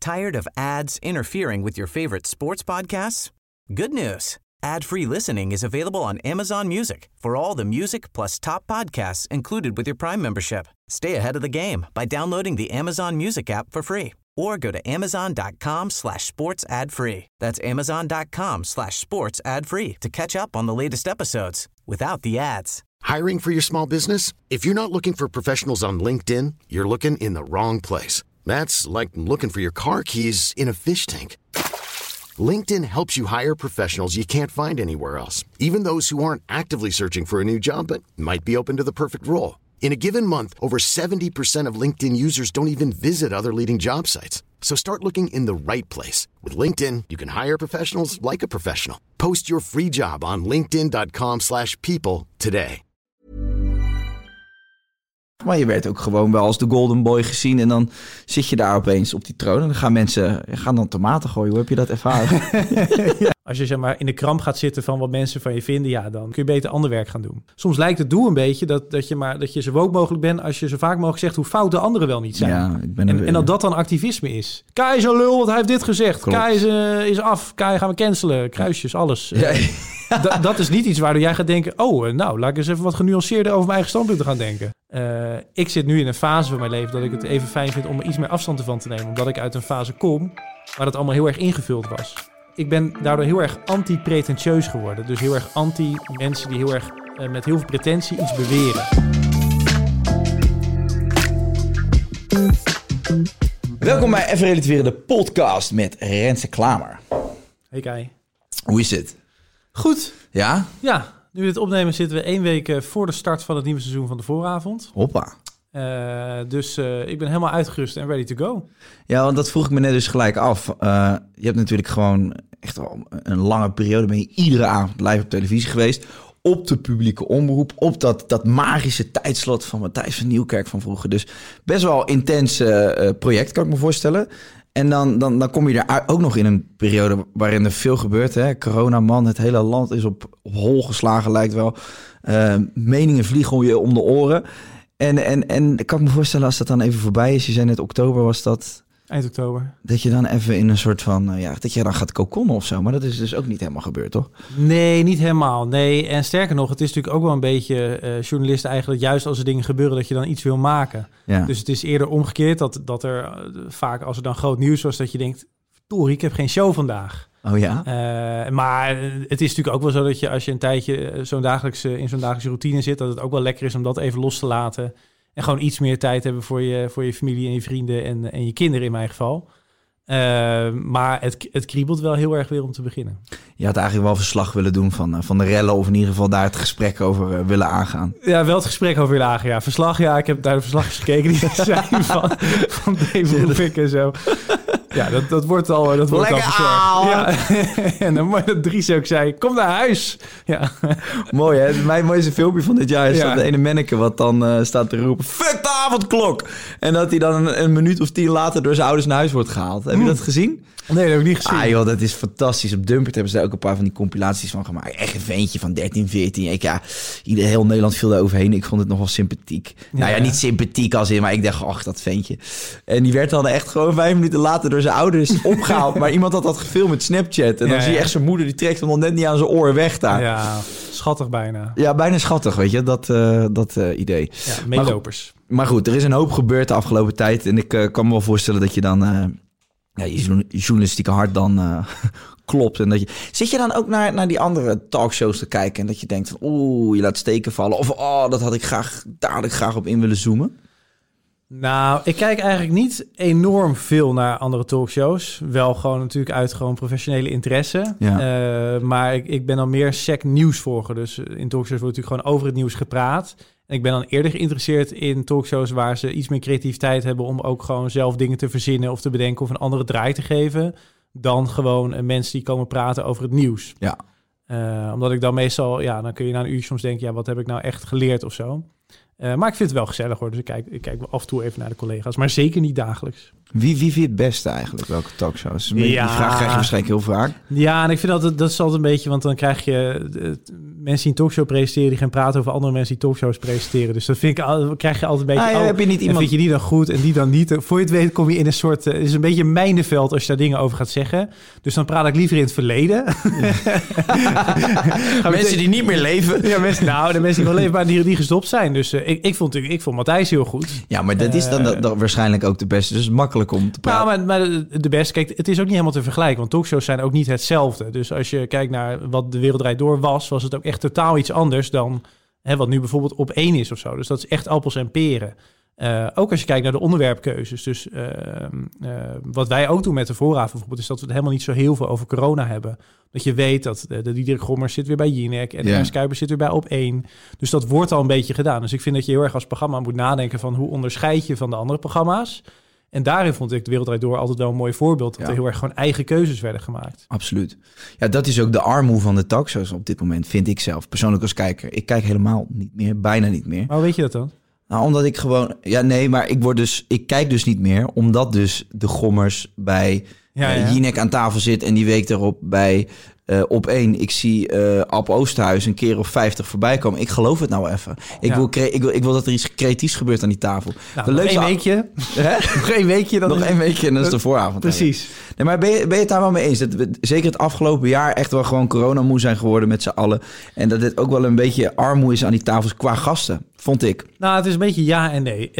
Tired of ads interfering with your favorite sports podcasts? Good news. Ad-free listening is available on Amazon Music for all the music plus top podcasts included with your Prime membership. Stay ahead of the game by downloading the Amazon Music app for free or go to amazon.com/sports ad free. That's amazon.com/sports ad free to catch up on the latest episodes without the ads. Hiring for your small business? If you're not looking for professionals on LinkedIn, you're looking in the wrong place. That's like looking for your car keys in a fish tank. LinkedIn helps you hire professionals you can't find anywhere else, even those who aren't actively searching for a new job but might be open to the perfect role. In a given month, over 70% of LinkedIn users don't even visit other leading job sites. So start looking in the right place. With LinkedIn, you can hire professionals like a professional. Post your free job on linkedin.com/people today. Maar je werd ook gewoon wel als de Golden Boy gezien. En dan zit je daar opeens op die troon. En dan gaan mensen dan tomaten gooien. Hoe heb je dat ervaren? Ja. Als je zeg maar in de kramp gaat zitten van wat mensen van je vinden, ja, dan kun je beter ander werk gaan doen. Soms lijkt het doel een beetje dat je zo woke mogelijk bent als je zo vaak mogelijk zegt hoe fout de anderen wel niet zijn. Ja, en dat dat dan activisme is. Kai is een lul, want hij heeft dit gezegd. Klopt. Kai is af. Kai gaan we cancelen. Kruisjes, alles. Ja. Dat is niet iets waardoor jij gaat denken, nou, laat ik eens even wat genuanceerder over mijn eigen standpunten gaan denken. Ik zit nu in een fase van mijn leven dat ik het even fijn vind om er iets meer afstand ervan te nemen. Omdat ik uit een fase kom waar het allemaal heel erg ingevuld was. Ik ben daardoor heel erg anti-pretentieus geworden. Dus heel erg anti mensen die heel erg met heel veel pretentie iets beweren. Welkom bij Even Relativeren, de podcast met Renze Klamer. Hey Kai. Hoe is het? Goed. Ja? Ja, nu we dit opnemen zitten we 1 week voor de start van het nieuwe seizoen van de vooravond. Hoppa. Dus ik ben helemaal uitgerust en ready to go. Ja, want dat vroeg ik me net dus gelijk af. Je hebt natuurlijk gewoon echt al een lange periode, ben je iedere avond live op televisie geweest. Op de publieke omroep, op dat magische tijdslot van Matthijs van Nieuwkerk van vroeger. Dus best wel intens project, kan ik me voorstellen. En dan kom je daar ook nog in een periode waarin er veel gebeurt. Hè? Corona, man, het hele land is op hol geslagen, lijkt wel. Meningen vliegen je om de oren. En ik kan me voorstellen als dat dan even voorbij is. Je zei net oktober was dat. Eind oktober. Dat je dan even in een soort van, dat je dan gaat kokonnen of zo. Maar dat is dus ook niet helemaal gebeurd, toch? Nee, niet helemaal. Nee, en sterker nog, het is natuurlijk ook wel een beetje journalisten eigenlijk, juist als er dingen gebeuren, dat je dan iets wil maken. Ja. Dus het is eerder omgekeerd dat er vaak, als er dan groot nieuws was, dat je denkt, Tori, ik heb geen show vandaag. Oh ja? Maar het is natuurlijk ook wel zo dat je, als je een tijdje in zo'n dagelijkse routine zit, dat het ook wel lekker is om dat even los te laten. En gewoon iets meer tijd hebben voor je familie en je vrienden en je kinderen in mijn geval. Maar het kriebelt wel heel erg weer om te beginnen. Je had eigenlijk wel verslag willen doen van de rellen, of in ieder geval daar het gesprek over willen aangaan. Ja, wel het gesprek over willen aangaan. Ja, verslag, ja, ik heb naar de verslagjes gekeken die er zijn van Dave Roefik en zo. Ja, dat wordt al verzorgd. Ja. En dan mooi dat Dries ook zei, kom naar huis. Ja. Mooi, hè? Mijn mooiste filmpje van dit jaar is dat de ene manneke wat dan staat te roepen, fuck de avondklok! En dat hij dan een minuut of 10 later door zijn ouders naar huis wordt gehaald. Heb je dat gezien? Nee, dat heb ik niet gezien. Ah joh, dat is fantastisch. Op Dumpert hebben ze daar ook een paar van die compilaties van gemaakt. Echt een ventje van 13, 14. Heel Nederland viel daar overheen. Ik vond het nog wel sympathiek. Ja. Nou ja, niet sympathiek als in, maar ik dacht, ach, dat ventje. En die werd dan echt gewoon 5 minuten later door zijn ouders opgehaald. Maar iemand had dat gefilmd met Snapchat. En dan zie je echt zijn moeder, die trekt hem nog net niet aan zijn oor weg daar. Ja, schattig bijna. Ja, bijna schattig, weet je, dat idee. Ja, meelopers. Maar goed, er is een hoop gebeurd de afgelopen tijd. En ik kan me wel voorstellen dat je dan je journalistieke hart dan klopt. En dat je, zit je dan ook naar die andere talkshows te kijken en dat je denkt van, je laat steken vallen. Of dat had ik graag op in willen zoomen. Nou, ik kijk eigenlijk niet enorm veel naar andere talkshows. Wel gewoon natuurlijk uit gewoon professionele interesse. Ja. Maar ik ben dan meer sec nieuwsvolger. Dus in talkshows wordt natuurlijk gewoon over het nieuws gepraat. En ik ben dan eerder geïnteresseerd in talkshows waar ze iets meer creativiteit hebben om ook gewoon zelf dingen te verzinnen of te bedenken of een andere draai te geven dan gewoon mensen die komen praten over het nieuws. Ja. Omdat ik dan meestal, dan kun je na een uur soms denken, wat heb ik nou echt geleerd of zo. Maar ik vind het wel gezellig hoor. Dus ik kijk af en toe even naar de collega's. Maar zeker niet dagelijks. Wie vind je het beste eigenlijk? Welke talkshows? Die vraag krijg je waarschijnlijk heel vaak. Ja, en ik vind dat is altijd een beetje, want dan krijg je mensen die een talkshow presenteren... die gaan praten over andere mensen die talkshows presenteren. Dus dat vind ik, krijg je altijd een beetje... heb je niet iemand... vind je die dan goed en die dan niet? Voor je het weet kom je in een soort... Het is een beetje een mijnenveld als je daar dingen over gaat zeggen. Dus dan praat ik liever in het verleden. mensen die niet meer leven. Ja, de mensen die wel leven, maar die gestopt zijn. Dus ik vond Matthijs heel goed. Ja, maar dat is dan waarschijnlijk ook de beste. Dus het is makkelijk om te praten. Nou, maar de beste... Kijk, het is ook niet helemaal te vergelijken. Want talkshows zijn ook niet hetzelfde. Dus als je kijkt naar wat De Wereld Draait Door was het ook echt totaal iets anders dan wat nu bijvoorbeeld Op 1 is of zo. Dus dat is echt appels en peren. Ook als je kijkt naar de onderwerpkeuzes. Dus wat wij ook doen met de vooravond bijvoorbeeld... is dat we het helemaal niet zo heel veel over corona hebben. Dat je weet dat de Diederik Gommers zit weer bij Jinek... en Ernst Kuipers zit weer bij Op 1. Dus dat wordt al een beetje gedaan. Dus ik vind dat je heel erg als programma moet nadenken... van hoe onderscheid je van de andere programma's... En daarin vond ik De Wereld Draait Door altijd wel een mooi voorbeeld. Dat er heel erg gewoon eigen keuzes werden gemaakt. Absoluut. Ja, dat is ook de armoede van de talkshows op dit moment, vind ik zelf. Persoonlijk als kijker. Ik kijk helemaal niet meer, bijna niet meer. Maar hoe weet je dat dan? Nou, omdat ik gewoon... Ja, nee, maar ik kijk dus niet meer. Omdat dus de Gommers bij Jinek aan tafel zit... en die week daarop bij... Op 1, ik zie Ab Oosterhuis een keer of 50 voorbij komen. Ik geloof het nou even. Ik wil dat er iets creatiefs gebeurt aan die tafel. Nou, nog één weekje. Nog één weekje. Nog één weekje en dat is de vooravond. Precies. Nee, maar ben je het daar wel mee eens? Dat we zeker het afgelopen jaar echt wel gewoon coronamoe zijn geworden met z'n allen. En dat dit ook wel een beetje armoe is aan die tafels qua gasten, vond ik. Nou, het is een beetje ja en nee.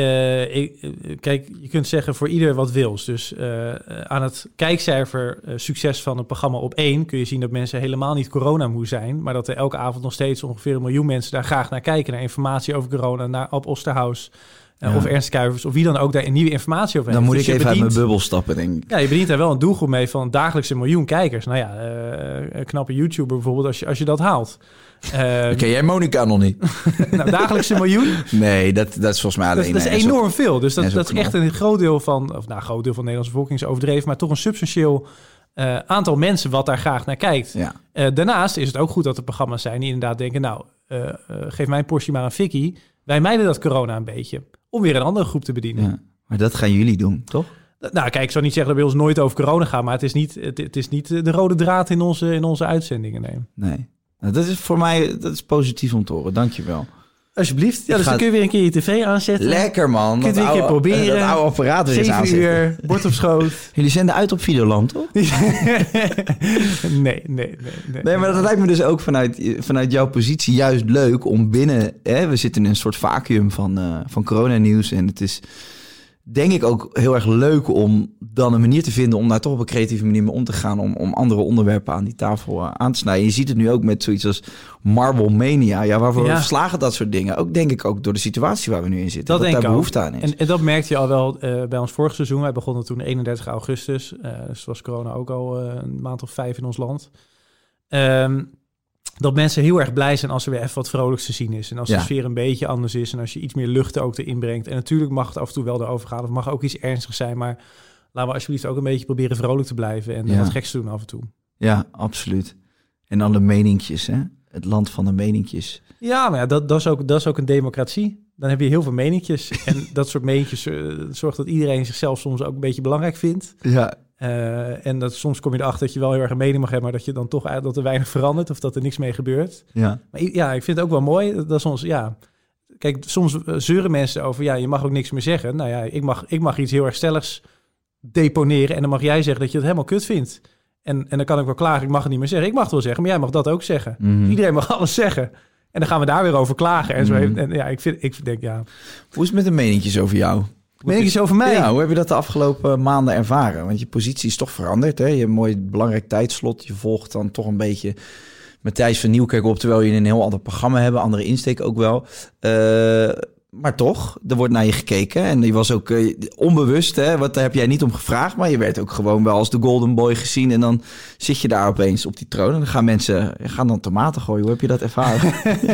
Kijk, je kunt zeggen voor ieder wat wils. Dus aan het kijkcijfer succes van het programma Op 1 kun je zien dat mensen helemaal niet coronamoe zijn, maar dat er elke avond nog steeds ongeveer 1 miljoen mensen daar graag naar kijken, naar informatie over corona, naar Ab Oosterhuis of Ernst Kuipers, of wie dan ook daar een nieuwe informatie over heeft. Dan moet ik even uit mijn bubbel stappen, denk ik. Ja, je bedient daar wel een doelgroep mee van dagelijks 1 miljoen kijkers. Nou ja, een knappe YouTuber bijvoorbeeld, als je dat haalt. Ken jij Monica nog niet? Nou, dagelijks 1 miljoen? Nee, dat is volgens mij alleen... Dat is enorm veel. Dus dat is echt een groot deel van... Of nou, groot deel van de Nederlandse bevolking is overdreven... maar toch een substantieel aantal mensen wat daar graag naar kijkt. Ja. Daarnaast is het ook goed dat er programma's zijn... die inderdaad denken... nou, geef mijn portie maar een fikkie. Wij mijden dat corona een beetje... om weer een andere groep te bedienen. Ja, maar dat gaan jullie doen, toch? Nou, kijk, ik zou niet zeggen dat bij ons nooit over corona gaat... maar het is niet de rode draad in onze uitzendingen. Nee. Nou, dat is voor mij positief om te horen. Dank je wel. Alsjeblieft. Ja, dus dan kun je weer een keer je tv aanzetten. Lekker, man. Kun je weer een keer proberen. Dat oude apparaat weer eens aanzetten. 7 uur, bord op schoot. Jullie zenden uit op Videoland, toch? Nee. Nee, maar dat lijkt me dus ook vanuit jouw positie juist leuk om binnen... we zitten in een soort vacuüm van coronanieuws en het is... denk ik ook heel erg leuk om dan een manier te vinden... om daar toch op een creatieve manier mee om te gaan... om andere onderwerpen aan die tafel aan te snijden. Je ziet het nu ook met zoiets als Marble Mania. Ja, waarvoor verslagen dat soort dingen? Ook denk ik ook door de situatie waar we nu in zitten. Dat daar behoefte aan is. En dat merkte je al wel bij ons vorig seizoen. Wij begonnen toen 31 augustus. Dus was corona ook al een maand of 5 in ons land. Dat mensen heel erg blij zijn als er weer even wat vrolijks te zien is. En als de sfeer een beetje anders is. En als je iets meer lucht ook erin brengt. En natuurlijk mag het af en toe wel erover gaan. Of mag ook iets ernstigs zijn. Maar laten we alsjeblieft ook een beetje proberen vrolijk te blijven. En wat geks te doen af en toe. Ja, absoluut. En dan de meninkjes, hè? Het land van de meninkjes. Ja, maar dat is ook een democratie. Dan heb je heel veel meninkjes. En dat soort meninkjes zorgt dat iedereen zichzelf soms ook een beetje belangrijk vindt. Ja. En dat soms kom je erachter dat je wel heel erg een mening mag hebben, maar dat je dan toch dat er weinig verandert of dat er niks mee gebeurt. Ja. Maar ja, ik vind het ook wel mooi dat soms, kijk, soms zeuren mensen over, je mag ook niks meer zeggen. Nou ja, ik mag iets heel erg stelligs deponeren en dan mag jij zeggen dat je het helemaal kut vindt. En dan kan ik wel klagen, ik mag het niet meer zeggen. Ik mag het wel zeggen, maar jij mag dat ook zeggen. Mm-hmm. Iedereen mag alles zeggen. En dan gaan we daar weer over klagen. En zo. En ja, ik denk. Hoe is het met de meninkjes over jou? Meninkjes over mij? Ja, hoe heb je dat de afgelopen maanden ervaren? Want je positie is toch veranderd, hè? Je hebt een mooi belangrijk tijdslot. Je volgt dan toch een beetje Matthijs van Nieuwkerk op, terwijl je een heel ander programma hebt, andere insteek ook wel. Maar toch, er wordt naar je gekeken. En die was ook onbewust, hè? Wat daar heb jij niet om gevraagd. Maar je werd ook gewoon wel als de golden boy gezien. En dan zit je daar opeens op die troon. En dan gaan mensen dan tomaten gooien. Hoe heb je dat ervaren?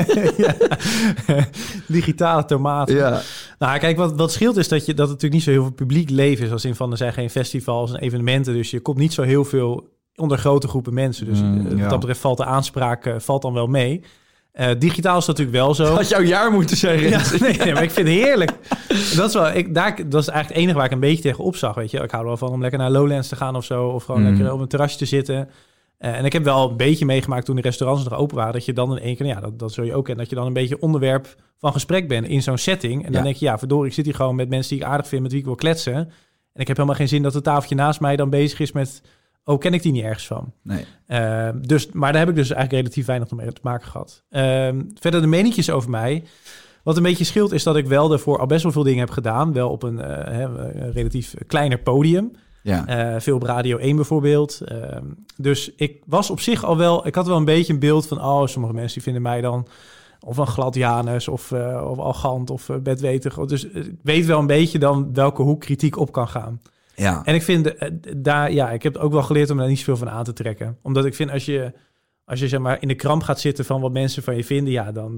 Digitale tomaten. Ja. Nou, kijk, wat scheelt is dat het natuurlijk niet zo heel veel publiek leven is. Als in van, er zijn geen festivals en evenementen. Dus je komt niet zo heel veel onder grote groepen mensen. Dus wat dat betreft valt de aanspraak dan wel mee. Digitaal is natuurlijk wel zo. Had jouw jaar moeten zeggen. Ja, nee, maar ik vind het heerlijk. Dat is eigenlijk het enige waar ik een beetje tegen op zag. Weet je, ik hou er wel van om lekker naar Lowlands te gaan of zo. Of gewoon lekker op een terrasje te zitten. En ik heb wel een beetje meegemaakt toen de restaurants nog open waren, dat je dan in één keer, dat zul je ook kennen, dat je dan een beetje onderwerp van gesprek bent in zo'n setting. En dan denk je, verdorie, ik zit hier gewoon met mensen die ik aardig vind, met wie ik wil kletsen. En ik heb helemaal geen zin dat het tafeltje naast mij dan bezig is met, ken ik die niet ergens van. Nee. Maar daar heb ik dus eigenlijk relatief weinig mee te maken gehad. Verder de meninkjes over mij. Wat een beetje scheelt is dat ik wel daarvoor al best wel veel dingen heb gedaan. Wel op een relatief kleiner podium. Ja. Veel op Radio 1 bijvoorbeeld. Dus ik was op zich al wel... Ik had wel een beetje een beeld van... sommige mensen die vinden mij dan... of een gladianus of arrogant of bedwetig. Dus ik weet wel een beetje dan welke hoek kritiek op kan gaan. Ja. En ik vind ik heb ook wel geleerd om daar niet zoveel van aan te trekken. Omdat ik vind als je zeg maar in de kramp gaat zitten van wat mensen van je vinden... Dan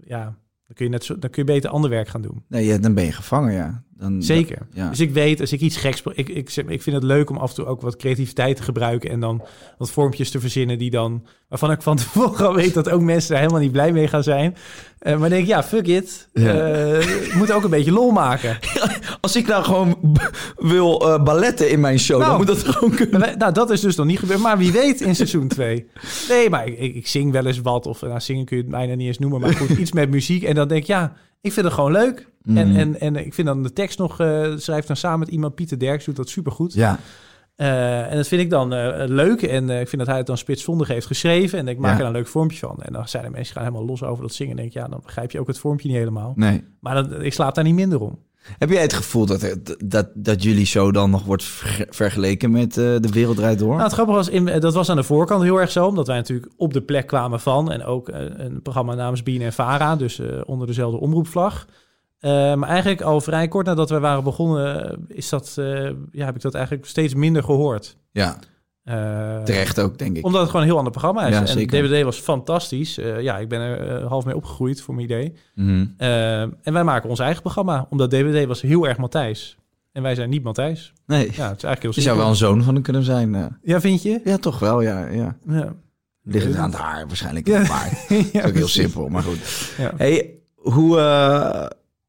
kun je beter ander werk gaan doen. Nee, dan ben je gevangen, Zeker. Dus ik weet, als ik iets geks... Ik vind het leuk om af en toe ook wat creativiteit te gebruiken... en dan wat vormpjes te verzinnen die dan... waarvan ik van tevoren al weet dat ook mensen daar helemaal niet blij mee gaan zijn. Maar denk ik, fuck it. We moeten ook een beetje lol maken. Als ik nou gewoon wil balletten in mijn show, dan moet dat gewoon kunnen. Nou, dat is dus nog niet gebeurd. Maar wie weet in seizoen 2. Nee, maar ik zing wel eens wat. Of zingen kun je het bijna niet eens noemen. Maar goed, iets met muziek. En dan denk ik, ik vind het gewoon leuk. En ik vind dan de tekst nog... schrijft dan samen met iemand, Pieter Derks, doet dat supergoed. Ja. En dat vind ik dan leuk. En ik vind dat hij het dan spitsvondig heeft geschreven. En ik maak er dan een leuk vormpje van. En dan zijn de mensen gaan helemaal los over dat zingen. En denk ik, dan begrijp je ook het vormpje niet helemaal. Nee. Maar ik slaap daar niet minder om. Heb jij het gevoel dat jullie show dan nog wordt vergeleken met De Wereld Draait Door? Nou, het grappige was, dat was aan de voorkant heel erg zo. Omdat wij natuurlijk op de plek kwamen van. En ook een programma namens BNN en Vara. Dus onder dezelfde omroepvlag. Maar eigenlijk al vrij kort nadat we waren begonnen... heb ik dat eigenlijk steeds minder gehoord. Ja. Terecht ook, denk ik. Omdat het gewoon een heel ander programma is. Ja, en zeker. DWD was fantastisch. Ik ben er half mee opgegroeid, voor mijn idee. Mm-hmm. En wij maken ons eigen programma. Omdat DWD was heel erg Matthijs. En wij zijn niet Matthijs. Nee. Ja, het is eigenlijk heel simpel. Je zou wel een zoon van hem kunnen zijn. Ja, vind je? Ja, toch wel, ja. Ligt het aan het haar waarschijnlijk. Ja. Maar dat is ook heel simpel, maar goed. Ja. Hey, hoe...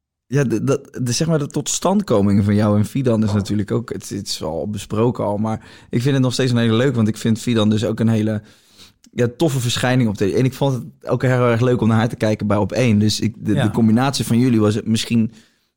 zeg maar de totstandkoming van jou en Fidan is natuurlijk ook... Het is al besproken al, maar ik vind het nog steeds een hele leuk... want ik vind Fidan dus ook een hele toffe verschijning op de... En ik vond het ook heel erg leuk om naar haar te kijken bij Op1. Dus de combinatie van jullie was misschien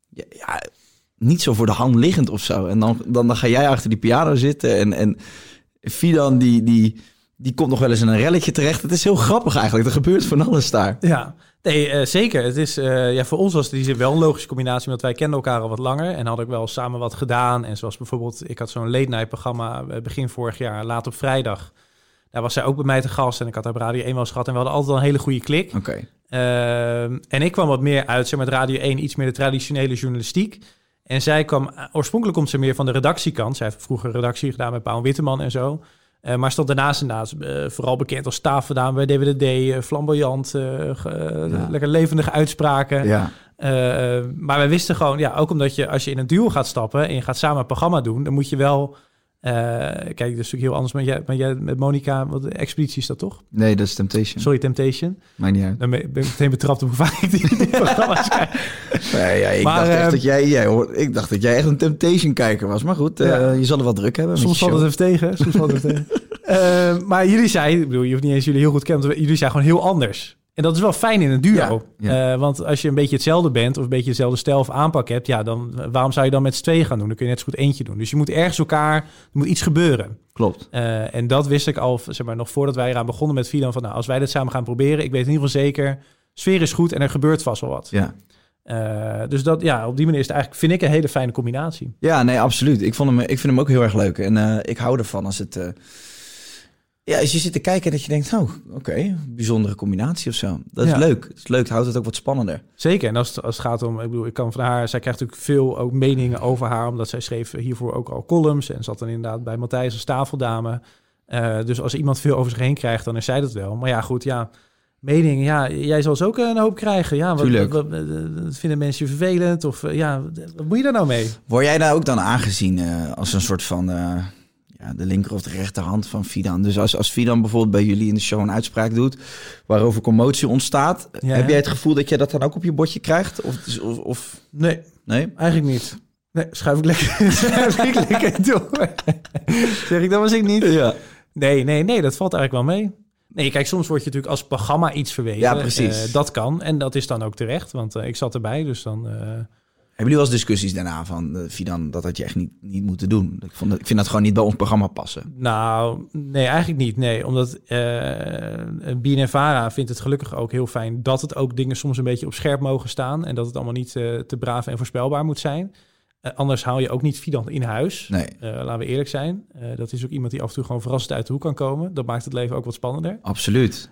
niet zo voor de hand liggend of zo. En dan ga jij achter die piano zitten en Fidan die komt nog wel eens in een relletje terecht. Het is heel grappig eigenlijk. Er gebeurt van alles daar. Ja, nee, zeker. Het is, voor ons was het wel een logische combinatie, want wij kenden elkaar al wat langer en hadden ook wel samen wat gedaan. En zoals bijvoorbeeld, ik had zo'n late night programma begin vorig jaar, Laat op Vrijdag. Daar was zij ook bij mij te gast en ik had haar bij Radio 1 wel eens gehad en we hadden altijd al een hele goede klik. Okay. En ik kwam wat meer uit, zeg maar, Radio 1, iets meer de traditionele journalistiek. En zij kwam, oorspronkelijk komt ze meer van de redactiekant. Zij heeft vroeger redactie gedaan met Paul Witteman en zo. Maar stond daarnaast inderdaad vooral bekend als staafverdaan bij DWDD, flamboyant, lekker levendige uitspraken. Ja. Maar wij wisten gewoon, ook omdat als je in een duo gaat stappen en je gaat samen een programma doen, dan moet je wel... kijk, dat is natuurlijk heel anders, maar jij met Monica, wat Expeditie is dat toch? Nee, dat is Temptation. Sorry, Temptation. Maakt niet uit. Dan ben ik meteen betrapt op hoe vaak ik die programma's kijk. Nee, ik dacht dat jij echt een Temptation-kijker was. Maar goed, je zal er wel druk hebben. Soms valt het even tegen. Maar jullie zijn, ik bedoel, je hoeft niet eens jullie heel goed kennen, jullie zijn gewoon heel anders. En dat is wel fijn in een duo. Ja. Want als je een beetje hetzelfde bent of een beetje dezelfde stijl of aanpak hebt, dan waarom zou je dan met z'n tweeën gaan doen? Dan kun je net zo goed eentje doen. Dus je moet ergens er moet iets gebeuren. Klopt. En dat wist ik al, zeg maar, nog voordat wij eraan begonnen met Fidan, van als wij dit samen gaan proberen, ik weet in ieder geval zeker, sfeer is goed en er gebeurt vast wel wat. Ja. Dus dat, op die manier is het eigenlijk, vind ik, een hele fijne combinatie. Ja, nee, absoluut. Ik vind hem ook heel erg leuk. En ik hou ervan als het... als je zit te kijken dat je denkt, oké, bijzondere combinatie of zo. Dat is leuk. Het is leuk, het houdt het ook wat spannender. Zeker, en als het gaat om, ik bedoel, ik kan van haar, zij krijgt natuurlijk veel ook meningen over haar, omdat zij schreef hiervoor ook al columns en zat dan inderdaad bij Matthijs als tafeldame. Dus als iemand veel over zich heen krijgt, dan is zij dat wel. Maar meningen, jij zal ze ook een hoop krijgen. Ja, wat vinden mensen je vervelend? Of wat moet je daar nou mee? Word jij daar ook dan aangezien als een soort van... de linker of de rechterhand van Fidan. Dus als Fidan bijvoorbeeld bij jullie in de show een uitspraak doet waarover commotie ontstaat, heb jij het gevoel dat je dat dan ook op je bordje krijgt? Of... Nee, eigenlijk niet. Nee, schuif ik lekker door. Zeg ik, dat was ik niet. Ja. Nee, dat valt eigenlijk wel mee. Nee, kijk, soms word je natuurlijk als programma iets verwezen. Ja, precies. Dat kan. En dat is dan ook terecht, want ik zat erbij, dus dan... Hebben jullie wel eens discussies daarna van... Fidan, dat had je echt niet moeten doen? Ik vind dat gewoon niet bij ons programma passen. Nou, nee, eigenlijk niet. Nee, omdat BNNVARA vindt het gelukkig ook heel fijn... dat het ook dingen soms een beetje op scherp mogen staan... en dat het allemaal niet te braaf en voorspelbaar moet zijn... Anders haal je ook niet Fidan in huis. Nee. Laten we eerlijk zijn. Dat is ook iemand die af en toe gewoon verrassend uit de hoek kan komen. Dat maakt het leven ook wat spannender. Absoluut.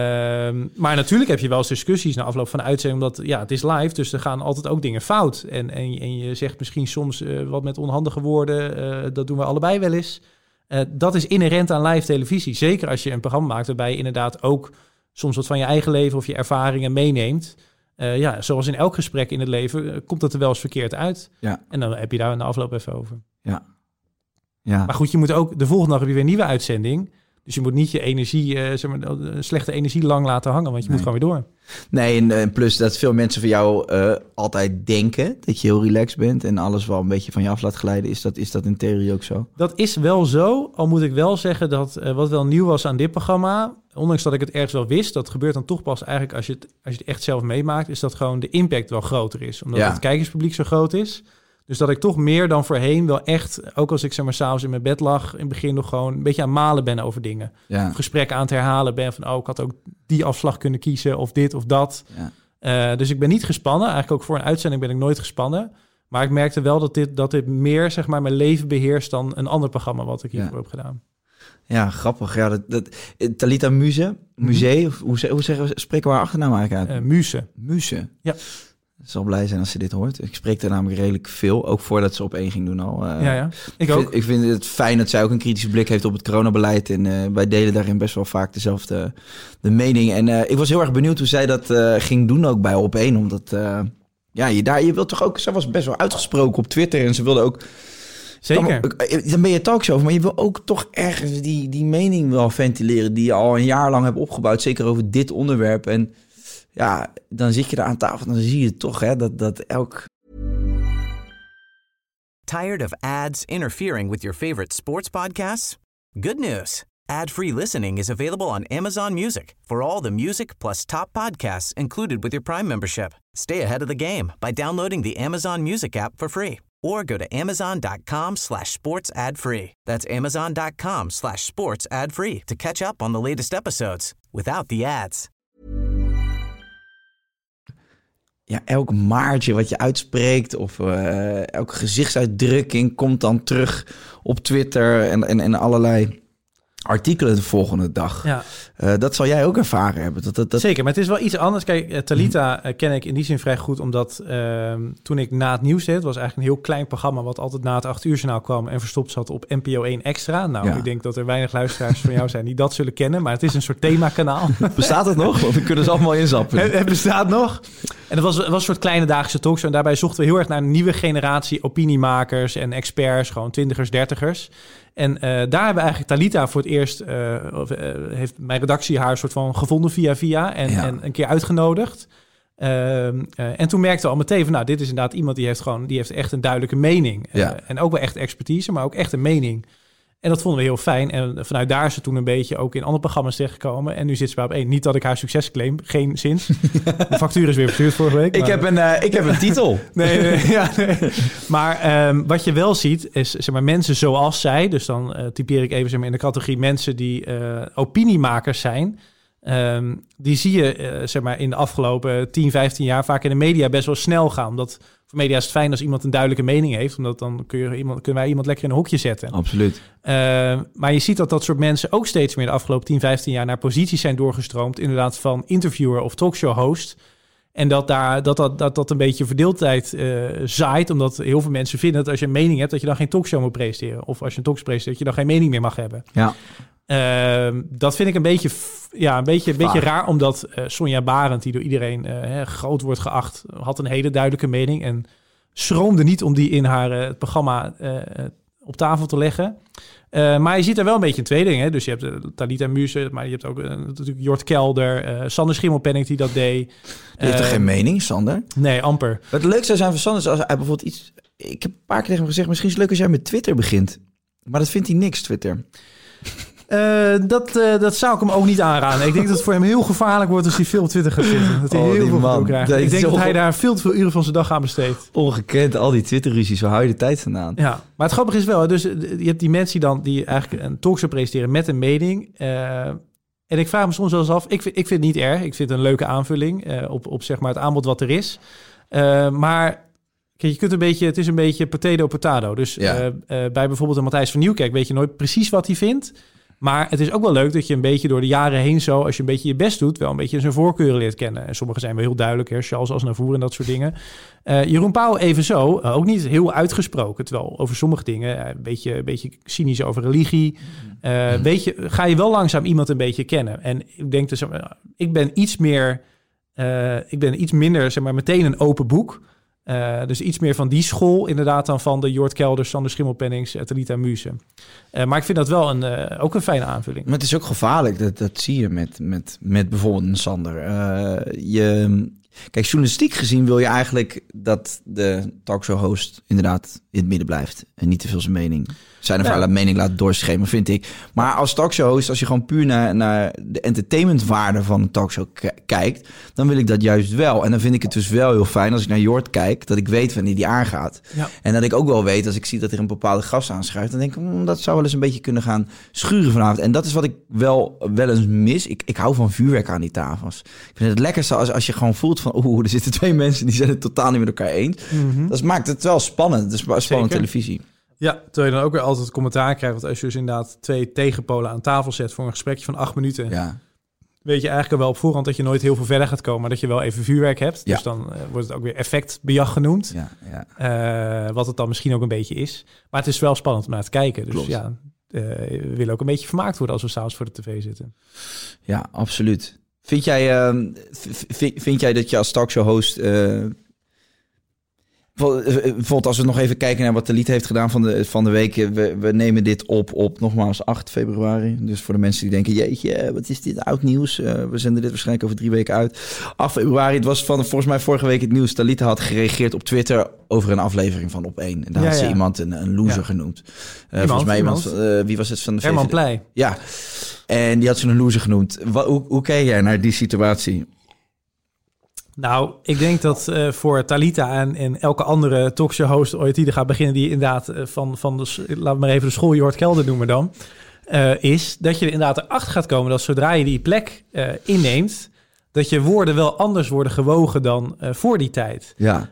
Maar natuurlijk heb je wel eens discussies na afloop van de uitzending. Omdat het is live, dus er gaan altijd ook dingen fout. En je zegt misschien soms wat met onhandige woorden. Dat doen we allebei wel eens. Dat is inherent aan live televisie. Zeker als je een programma maakt waarbij je inderdaad ook soms wat van je eigen leven of je ervaringen meeneemt. Zoals in elk gesprek in het leven komt dat er wel eens verkeerd uit. Ja. En dan heb je daar in de afloop even over. Ja. Maar goed, je moet ook de volgende dag heb je weer een nieuwe uitzending. Dus je moet niet je energie, slechte energie lang laten hangen, want je moet gewoon weer door. Nee, en plus dat veel mensen van jou altijd denken dat je heel relaxed bent en alles wel een beetje van je af laat glijden. Is dat in theorie ook zo? Dat is wel zo, al moet ik wel zeggen dat wat wel nieuw was aan dit programma, ondanks dat ik het ergens wel wist, dat gebeurt dan toch pas eigenlijk als je het echt zelf meemaakt, is dat gewoon de impact wel groter is. Omdat het kijkerspubliek zo groot is. Dus dat ik toch meer dan voorheen wel echt, ook als ik zeg maar 's avonds in mijn bed lag, in het begin nog gewoon een beetje aan het malen ben over dingen. Ja. Of gesprekken aan het herhalen ben van, ik had ook die afslag kunnen kiezen of dit of dat. Ja. Dus ik ben niet gespannen. Eigenlijk ook voor een uitzending ben ik nooit gespannen. Maar ik merkte wel dat dit meer zeg maar mijn leven beheerst dan een ander programma wat ik hiervoor heb gedaan. Ja, grappig. Ja, Talita Muze, hoe spreken we haar achternaam eigenlijk uit? Muze. Ja. Ik zal blij zijn als ze dit hoort. Ik spreek er namelijk redelijk veel, ook voordat ze op 1 ging doen al. Ik ook. Ik vind het fijn dat zij ook een kritische blik heeft op het coronabeleid. En wij delen daarin best wel vaak dezelfde mening. En ik was heel erg benieuwd hoe zij dat ging doen ook bij op 1. Omdat je wilt toch ook... Zij was best wel uitgesproken op Twitter en ze wilde ook... Zeker. Dan ben je talkshow, maar je wil ook toch ergens die mening wel ventileren die je al een jaar lang hebt opgebouwd. Zeker over dit onderwerp. En ja, dan zit je daar aan tafel en dan zie je toch dat elk... Tired of ads interfering with your favorite sports podcasts? Good news. Ad-free listening is available on Amazon Music for all the music plus top podcasts included with your Prime membership. Stay ahead of the game by downloading the Amazon Music app for free or go to amazon.com/sports ad free. That's amazon.com/sports ad free to catch up on the latest episodes without the ads. Ja, elk maartje wat je uitspreekt of elke gezichtsuitdrukking komt dan terug op Twitter en allerlei artikelen de volgende dag. Ja. Dat zal jij ook ervaren hebben. Dat... Zeker, maar het is wel iets anders. Kijk, Talita ken ik in die zin vrij goed, omdat toen ik na het nieuws deed, was eigenlijk een heel klein programma wat altijd na het 8 uur journaal kwam en verstopt zat op NPO 1 Extra. Nou, ik denk dat er weinig luisteraars van jou zijn die dat zullen kennen, maar het is een soort themakanaal. Bestaat het nog? Want we kunnen ze allemaal inzappen. Het bestaat nog. En dat was een soort kleine dagelijkse talkshow. En daarbij zochten we heel erg naar een nieuwe generatie opiniemakers en experts, gewoon 20ers, 30ers. En daar hebben we eigenlijk Talita voor het eerst... heeft mijn redactie haar soort van gevonden via en een keer uitgenodigd. En toen merkten we al meteen van... dit is inderdaad iemand die heeft echt een duidelijke mening. En ook wel echt expertise, maar ook echt een mening. En dat vonden we heel fijn. En vanuit daar is ze toen een beetje ook in andere programma's terechtgekomen. En nu zit ze bij op 1. Niet dat ik haar succes claim, geen zins. De factuur is weer verstuurd vorige week. Ik heb een titel. Nee. Maar wat je wel ziet is zeg maar, mensen zoals zij. Dus dan typeer ik even zeg maar, in de categorie mensen die opiniemakers zijn. Die zie je zeg maar, in de afgelopen 10, 15 jaar vaak in de media best wel snel gaan. Omdat voor media is het fijn als iemand een duidelijke mening heeft. Omdat dan kunnen wij iemand lekker in een hokje zetten. Absoluut. Maar je ziet dat soort mensen ook steeds meer de afgelopen 10, 15 jaar naar posities zijn doorgestroomd. Inderdaad van interviewer of talkshow host. En dat een beetje verdeeldheid zaait. Omdat heel veel mensen vinden dat als je een mening hebt, dat je dan geen talkshow moet presenteren. Of als je een talkshow presenteert, dat je dan geen mening meer mag hebben. Ja. Dat vind ik een beetje raar, omdat Sonja Barend, die door iedereen groot wordt geacht, had een hele duidelijke mening en schroomde niet om die in haar programma op tafel te leggen. Maar je ziet er wel een beetje een tweedeling. Hè? Dus je hebt Talita Muze, maar je hebt ook natuurlijk Jort Kelder, Sander Schimmelpenninck die dat deed. Je heeft toch geen mening, Sander? Nee, amper. Het leukste zou zijn van Sander is als hij bijvoorbeeld iets... Ik heb een paar keer tegen hem gezegd, misschien is het leuk als jij met Twitter begint. Maar dat vindt hij niks, Twitter. Dat zou ik hem ook niet aanraden. Ik denk dat het voor hem heel gevaarlijk wordt als hij veel op Twitter gaat zitten. Dat hij heel veel gedoe krijgt. Ik denk dat hij daar veel te veel uren van zijn dag aan besteedt. Ongekend, al die Twitter-ruzies, waar hou je de tijd vandaan? Ja, maar het grappige is wel, dus je hebt die mensen die eigenlijk een talkshow presenteren met een mening. En ik vraag me soms wel eens af, ik vind het niet erg. Ik vind het een leuke aanvulling op zeg maar het aanbod wat er is. Maar kijk, je kunt het is een beetje potato. Dus bij bijvoorbeeld een Matthijs van Nieuwkerk weet je nooit precies wat hij vindt. Maar het is ook wel leuk dat je een beetje door de jaren heen zo, als je een beetje je best doet, wel een beetje zijn voorkeuren leert kennen. En sommige zijn wel heel duidelijk, hè, Charles Aznavour en dat soort dingen. Jeroen Pauw evenzo, ook niet heel uitgesproken, terwijl over sommige dingen, een beetje cynisch over religie. Ga je wel langzaam iemand een beetje kennen. En ik denk dus, ik ben iets minder, zeg maar, meteen een open boek. Dus iets meer van die school inderdaad dan van de Jort Kelders, Sander Schimmelpennings, Talita Muse. Maar ik vind dat wel ook een fijne aanvulling. Maar het is ook gevaarlijk, dat zie je met bijvoorbeeld een Sander. Kijk, journalistiek gezien wil je eigenlijk dat de talkshow-host inderdaad in het midden blijft. En niet te veel zijn mening laat doorschemen, vind ik. Maar als talkshow-host, als je gewoon puur naar de entertainmentwaarde van een talkshow kijkt, dan wil ik dat juist wel. En dan vind ik het dus wel heel fijn als ik naar Jort kijk, dat ik weet wanneer die aangaat. Ja. En dat ik ook wel weet, als ik zie dat er een bepaalde gast aanschuift, dan denk ik, dat zou wel eens een beetje kunnen gaan schuren vanavond. En dat is wat ik wel eens mis. Ik hou van vuurwerk aan die tafels. Ik vind het lekkerste als je gewoon voelt van, er zitten twee mensen die zijn het totaal niet met elkaar eens. Mm-hmm. Dat maakt het wel spannend. Het is spannend televisie. Ja, terwijl je dan ook weer altijd commentaar krijgt. Want als je dus inderdaad 2 tegenpolen aan tafel zet voor een gesprekje van 8 minuten... Ja. Weet je eigenlijk al wel op voorhand dat je nooit heel veel verder gaat komen, maar dat je wel even vuurwerk hebt. Ja. Dus dan wordt het ook weer effectbejag genoemd. Ja. Wat het dan misschien ook een beetje is. Maar het is wel spannend om naar te kijken. Dus we willen ook een beetje vermaakt worden als we s'avonds voor de tv zitten. Ja, absoluut. Vind jij dat je als talkshow-host... bijvoorbeeld als we nog even kijken naar wat Talita heeft gedaan van de week. We nemen dit op nogmaals 8 februari. Dus voor de mensen die denken, jeetje, wat is dit oud nieuws? We zenden dit waarschijnlijk over 3 weken uit. 8 februari, het was volgens mij vorige week het nieuws. Talita had gereageerd op Twitter over een aflevering van Op1. En daar had ze iemand een loser genoemd. Volgens mij iemand wie was het van de VVD? Herman Pleij. Ja, en die had ze een loser genoemd. Hoe kijk jij naar die situatie? Nou, ik denk dat voor Talita en elke andere talkshow-host ooit die er gaat beginnen, die inderdaad laten we maar even de school Jort Kelder noemen dan, is dat je er inderdaad erachter gaat komen dat zodra je die plek inneemt, dat je woorden wel anders worden gewogen dan voor die tijd. Ja.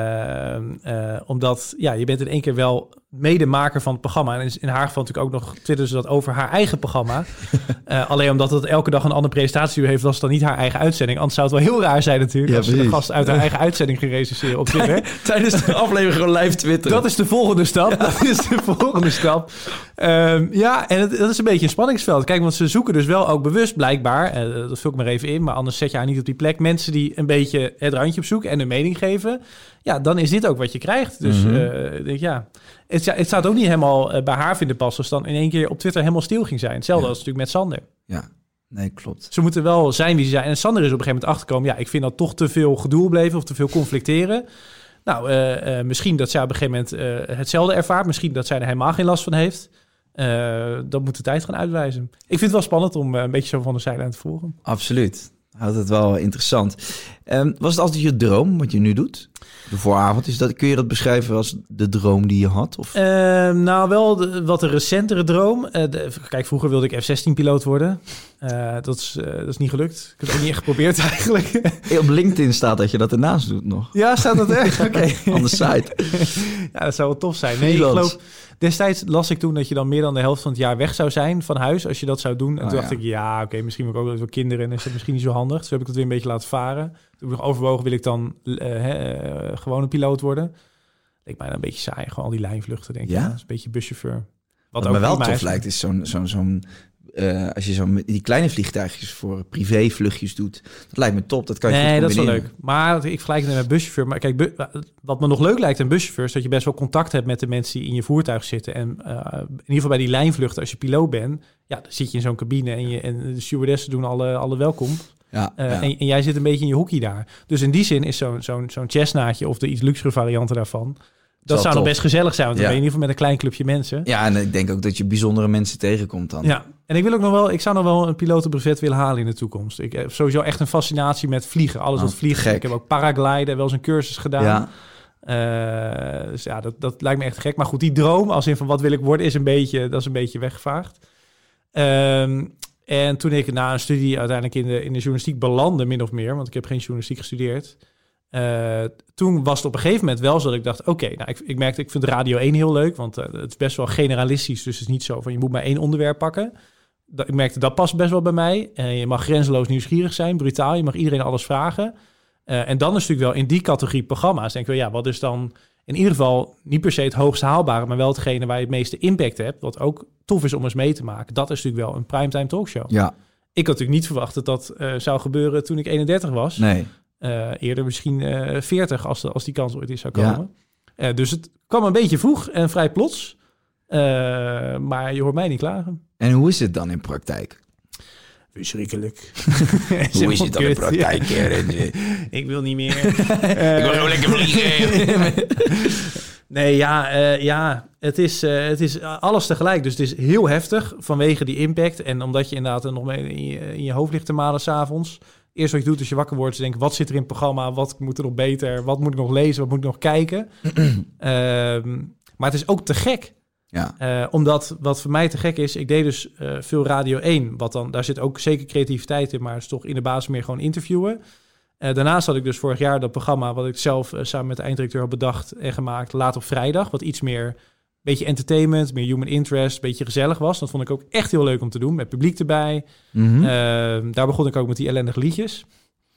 Omdat je bent in één keer wel medemaker van het programma. En in haar geval natuurlijk ook nog twitterde ze dat over haar eigen programma. Alleen omdat het elke dag een andere presentatie heeft, was het dan niet haar eigen uitzending. Anders zou het wel heel raar zijn natuurlijk als ze de gast uit haar eigen uitzending ging recenseren op Twitter. Tijdens de aflevering gewoon live twitteren. Dat is de volgende stap. En dat is een beetje een spanningsveld. Kijk, want ze zoeken dus wel ook bewust blijkbaar, dat vul ik maar even in, maar anders zet je haar niet op die plek, mensen die een beetje het randje opzoeken en een mening geven. Ja, dan is dit ook wat je krijgt. Dus het zou het ook niet helemaal bij haar vinden passen als dan in één keer op Twitter helemaal stil ging zijn. Hetzelfde als natuurlijk met Sander. Ja, nee, klopt. Ze moeten wel zijn wie ze zijn. En Sander is op een gegeven moment achtergekomen, ik vind dat toch te veel gedoe bleef of te veel conflicteren. Nou, misschien dat zij op een gegeven moment hetzelfde ervaart. Misschien dat zij er helemaal geen last van heeft. Dat moet de tijd gaan uitwijzen. Ik vind het wel spannend om een beetje zo van de zijlijn te volgen. Absoluut. Houdt het wel interessant. Was het altijd je droom wat je nu doet? De vooravond, kun je dat beschrijven als de droom die je had? Of? Nou, wel wat een recentere droom. Kijk, vroeger wilde ik F-16-piloot worden. Dat is niet gelukt. Ik heb het ook niet echt geprobeerd eigenlijk. Op LinkedIn staat dat je dat ernaast doet nog. Ja, staat dat echt? Oké. On the site. Ja, dat zou wel tof zijn. Nee, ik geloof... Destijds las ik toen dat je dan meer dan de helft van het jaar weg zou zijn van huis als je dat zou doen. En toen dacht ik, misschien wil ik ook wel kinderen en is dat misschien niet zo handig. Dus heb ik het weer een beetje laten varen. Toen heb ik nog overwogen, wil ik dan gewoon een piloot worden? Leek mij dan een beetje saai, gewoon al die lijnvluchten, denk ik. Ja? Dat is een beetje buschauffeur. Wat me wel tof lijkt, is zo'n als je die kleine vliegtuigjes voor privévluchtjes doet, dat lijkt me top. Dat kan je goed combineren. Dat is wel leuk. Maar ik vergelijk het met buschauffeur. Maar kijk, wat me nog leuk lijkt aan buschauffeur is dat je best wel contact hebt met de mensen die in je voertuig zitten. En in ieder geval bij die lijnvluchten, als je piloot bent, dan zit je in zo'n cabine en de stewardessen doen alle welkom. Ja. En jij zit een beetje in je hoekje daar. Dus in die zin is zo'n Cessnaatje of de iets luxere varianten daarvan, dat zou nog best gezellig zijn, want dan ben je in ieder geval met een klein clubje mensen. Ja, en ik denk ook dat je bijzondere mensen tegenkomt dan. Ja. En ik zou nog wel een pilotenbrevet willen halen in de toekomst. Ik heb sowieso echt een fascinatie met vliegen. Alles wat vliegen. Gek. Ik heb ook paragliden, wel eens een cursus gedaan. Ja. Dus ja, dat lijkt me echt gek. Maar goed, die droom, als in van wat wil ik worden, is een beetje weggevaagd. En toen ik na een studie uiteindelijk in de journalistiek belandde, min of meer, want ik heb geen journalistiek gestudeerd. Toen was het op een gegeven moment wel zo dat ik dacht, oké, ik merkte, ik vind Radio 1 heel leuk, want het is best wel generalistisch. Dus het is niet zo van, je moet maar 1 onderwerp pakken. Ik merkte, dat past best wel bij mij. Je mag grenzeloos nieuwsgierig zijn, brutaal. Je mag iedereen alles vragen. En dan is natuurlijk wel in die categorie programma's, denk ik wel, ja, wat is dan in ieder geval niet per se het hoogst haalbare, maar wel hetgene waar je het meeste impact hebt, wat ook tof is om eens mee te maken. Dat is natuurlijk wel een primetime talkshow. Ja. Ik had natuurlijk niet verwacht dat dat zou gebeuren toen ik 31 was. Nee. Eerder misschien 40 als die kans ooit is zou komen. Ja. Dus het kwam een beetje vroeg en vrij plots. Maar je hoort mij niet klagen. En hoe is het dan in praktijk? Verschrikkelijk. Hoe is het dan in praktijk? Ik wil niet meer. Ik wil gewoon lekker vliegen. Nee, het is alles tegelijk. Dus het is heel heftig vanwege die impact. En omdat je inderdaad nog mee in je hoofd ligt te malen 's avonds. Eerst wat je doet als je wakker wordt, is denken, wat zit er in het programma? Wat moet er nog beter? Wat moet ik nog lezen? Wat moet ik nog kijken? Maar het is ook te gek. Ja. Omdat wat voor mij te gek is, ik deed dus veel Radio 1. Daar zit ook zeker creativiteit in, maar het is toch in de basis meer gewoon interviewen. Daarnaast had ik dus vorig jaar dat programma, wat ik zelf samen met de einddirecteur had bedacht en gemaakt, Laat op Vrijdag. Wat iets meer, beetje entertainment, meer human interest, beetje gezellig was. Dat vond ik ook echt heel leuk om te doen, met publiek erbij. Mm-hmm. Daar begon ik ook met die ellendige liedjes.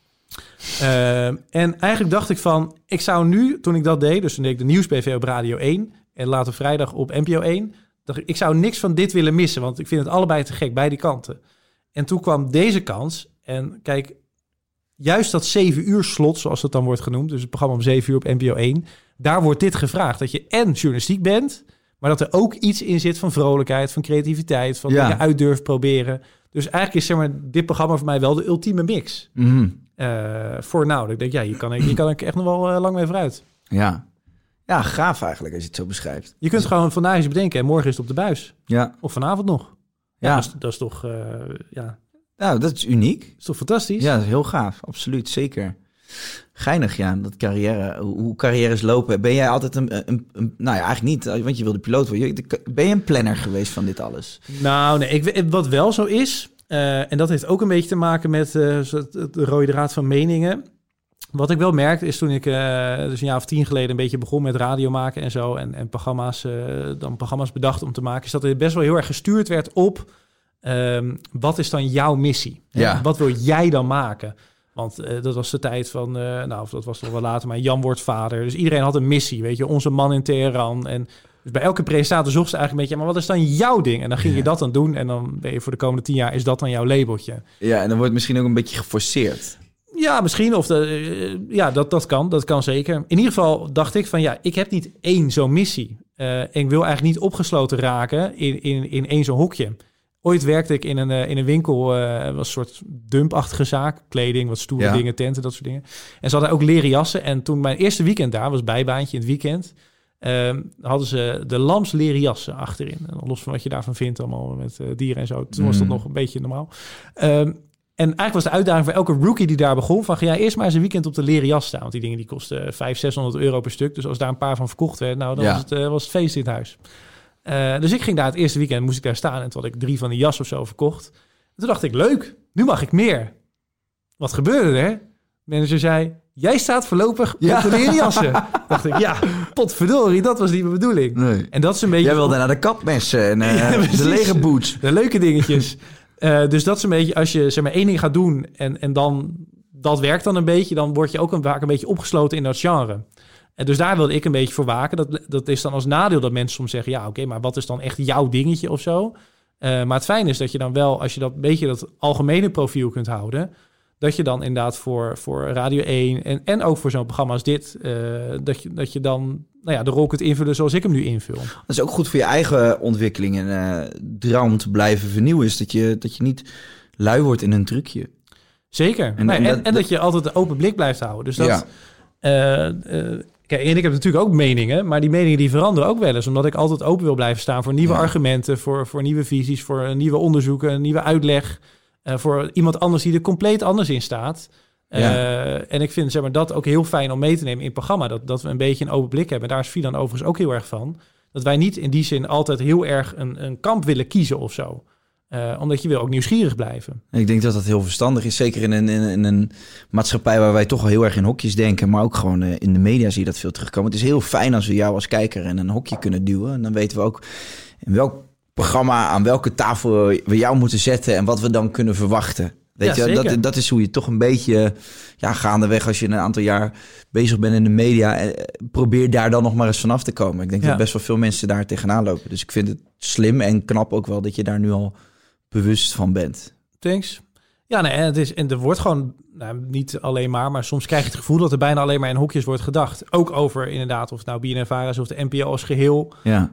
En eigenlijk dacht ik van, ik zou nu, toen ik dat deed, dus toen deed ik de Nieuws-BV op Radio 1... en Laat op Vrijdag op NPO 1... dacht ik zou niks van dit willen missen, want ik vind het allebei te gek, beide kanten. En toen kwam deze kans. En kijk, juist dat 7 uur slot, zoals dat dan wordt genoemd, dus het programma om 7 uur op NPO 1... daar wordt dit gevraagd, dat je en journalistiek bent, maar dat er ook iets in zit van vrolijkheid, van creativiteit, van dingen uit durven proberen. Dus eigenlijk is zeg maar dit programma voor mij wel de ultieme mix. Mm-hmm. Voor nou, ik denk, ja, hier kan ik echt nog wel lang mee vooruit. Ja. Ja, gaaf eigenlijk als je het zo beschrijft. Je kunt gewoon vandaag eens bedenken, en morgen is het op de buis. Ja. Of vanavond nog. Ja. Dat is toch, Nou, dat is uniek. Dat is toch fantastisch? Ja, dat is heel gaaf. Absoluut, zeker. Geinig, ja, dat carrière, hoe carrières lopen. Ben jij altijd nou ja, eigenlijk niet, want je wilde piloot worden. Ben je een planner geweest van dit alles? Nou, nee, wat wel zo is, en dat heeft ook een beetje te maken met de rode draad van meningen. Wat ik wel merkte is toen ik dus een jaar of 10 geleden een beetje begon met radio maken en zo. En programma's bedacht om te maken. Is dat er best wel heel erg gestuurd werd op wat is dan jouw missie? Ja. Wat wil jij dan maken? Want dat was de tijd van, dat was nog wel later, maar Jan wordt vader. Dus iedereen had een missie, weet je, onze man in Teheran. En dus bij elke presentator zocht ze eigenlijk een beetje, maar wat is dan jouw ding? En dan ging je dat dan doen en dan ben je voor de komende 10 jaar, is dat dan jouw labeltje? Ja, en dan wordt het misschien ook een beetje geforceerd. Ja, misschien. Dat kan zeker. In ieder geval dacht ik van, ik heb niet één zo'n missie. En ik wil eigenlijk niet opgesloten raken in één zo'n hokje. Ooit werkte ik in een winkel, was een soort dumpachtige zaak. Kleding, wat stoere dingen, tenten, dat soort dingen. En ze hadden ook leren jassen. En toen mijn eerste weekend daar, was bijbaantje in het weekend, hadden ze de Lams leren jassen achterin. En los van wat je daarvan vindt, allemaal met dieren en zo. Toen was dat nog een beetje normaal. En eigenlijk was de uitdaging voor elke rookie die daar begon, van ga jij eerst maar eens een weekend op de leren jas staan. Want die dingen die kosten 500-600 euro per stuk. Dus als daar een paar van verkocht werd, nou, dan was het feest in het huis. Dus ik ging daar het eerste weekend, moest ik daar staan. En toen had ik 3 van die jas of zo verkocht. En toen dacht ik, leuk, nu mag ik meer. Wat gebeurde er? De manager zei, jij staat voorlopig op de leren jassen. Dacht ik, potverdorie, dat was niet mijn bedoeling. Nee. En dat is een beetje... Jij wilde naar de kapmessen en de lege boots. De leuke dingetjes. Dus dat is een beetje, als je zeg maar 1 ding gaat doen en dan dat werkt dan een beetje, dan word je ook vaak een beetje opgesloten in dat genre. En dus daar wilde ik een beetje voor waken. Dat is dan als nadeel dat mensen soms zeggen, maar wat is dan echt jouw dingetje of zo? Maar het fijne is dat je dan wel, als je dat beetje dat algemene profiel kunt houden, dat je dan inderdaad voor Radio 1 en ook voor zo'n programma als dit, dat je dan de rol kunt invullen zoals ik hem nu invul. Dat is ook goed voor je eigen ontwikkeling en droom te blijven vernieuwen, is dat je niet lui wordt in een trucje. Zeker. En dat je altijd een open blik blijft houden. Dus dat... Kijk, en ik heb natuurlijk ook meningen, maar die meningen die veranderen ook wel eens, omdat ik altijd open wil blijven staan voor nieuwe argumenten, voor nieuwe visies, voor nieuwe onderzoeken, een nieuwe uitleg, voor iemand anders die er compleet anders in staat. En ik vind dat ook heel fijn om mee te nemen in het programma, dat we een beetje een open blik hebben. Daar is Fidan overigens ook heel erg van. Dat wij niet in die zin altijd heel erg een kamp willen kiezen of zo. Omdat je wil ook nieuwsgierig blijven. Ik denk dat dat heel verstandig is. Zeker in een maatschappij waar wij toch al heel erg in hokjes denken. Maar ook gewoon in de media zie je dat veel terugkomen. Het is heel fijn als we jou als kijker in een hokje kunnen duwen. En dan weten we ook in welk programma, aan welke tafel we jou moeten zetten. En wat we dan kunnen verwachten. Weet je, dat is hoe je toch een beetje gaandeweg, als je een aantal jaar bezig bent in de media, probeer daar dan nog maar eens vanaf te komen. Ik denk dat best wel veel mensen daar tegenaan lopen. Dus ik vind het slim en knap ook wel dat je daar nu al bewust van bent. Thanks. Ja, nee, en er wordt gewoon, niet alleen maar soms krijg je het gevoel dat er bijna alleen maar in hokjes wordt gedacht. Ook over inderdaad, of het nou BNNVARA is of de NPO als geheel. Ja.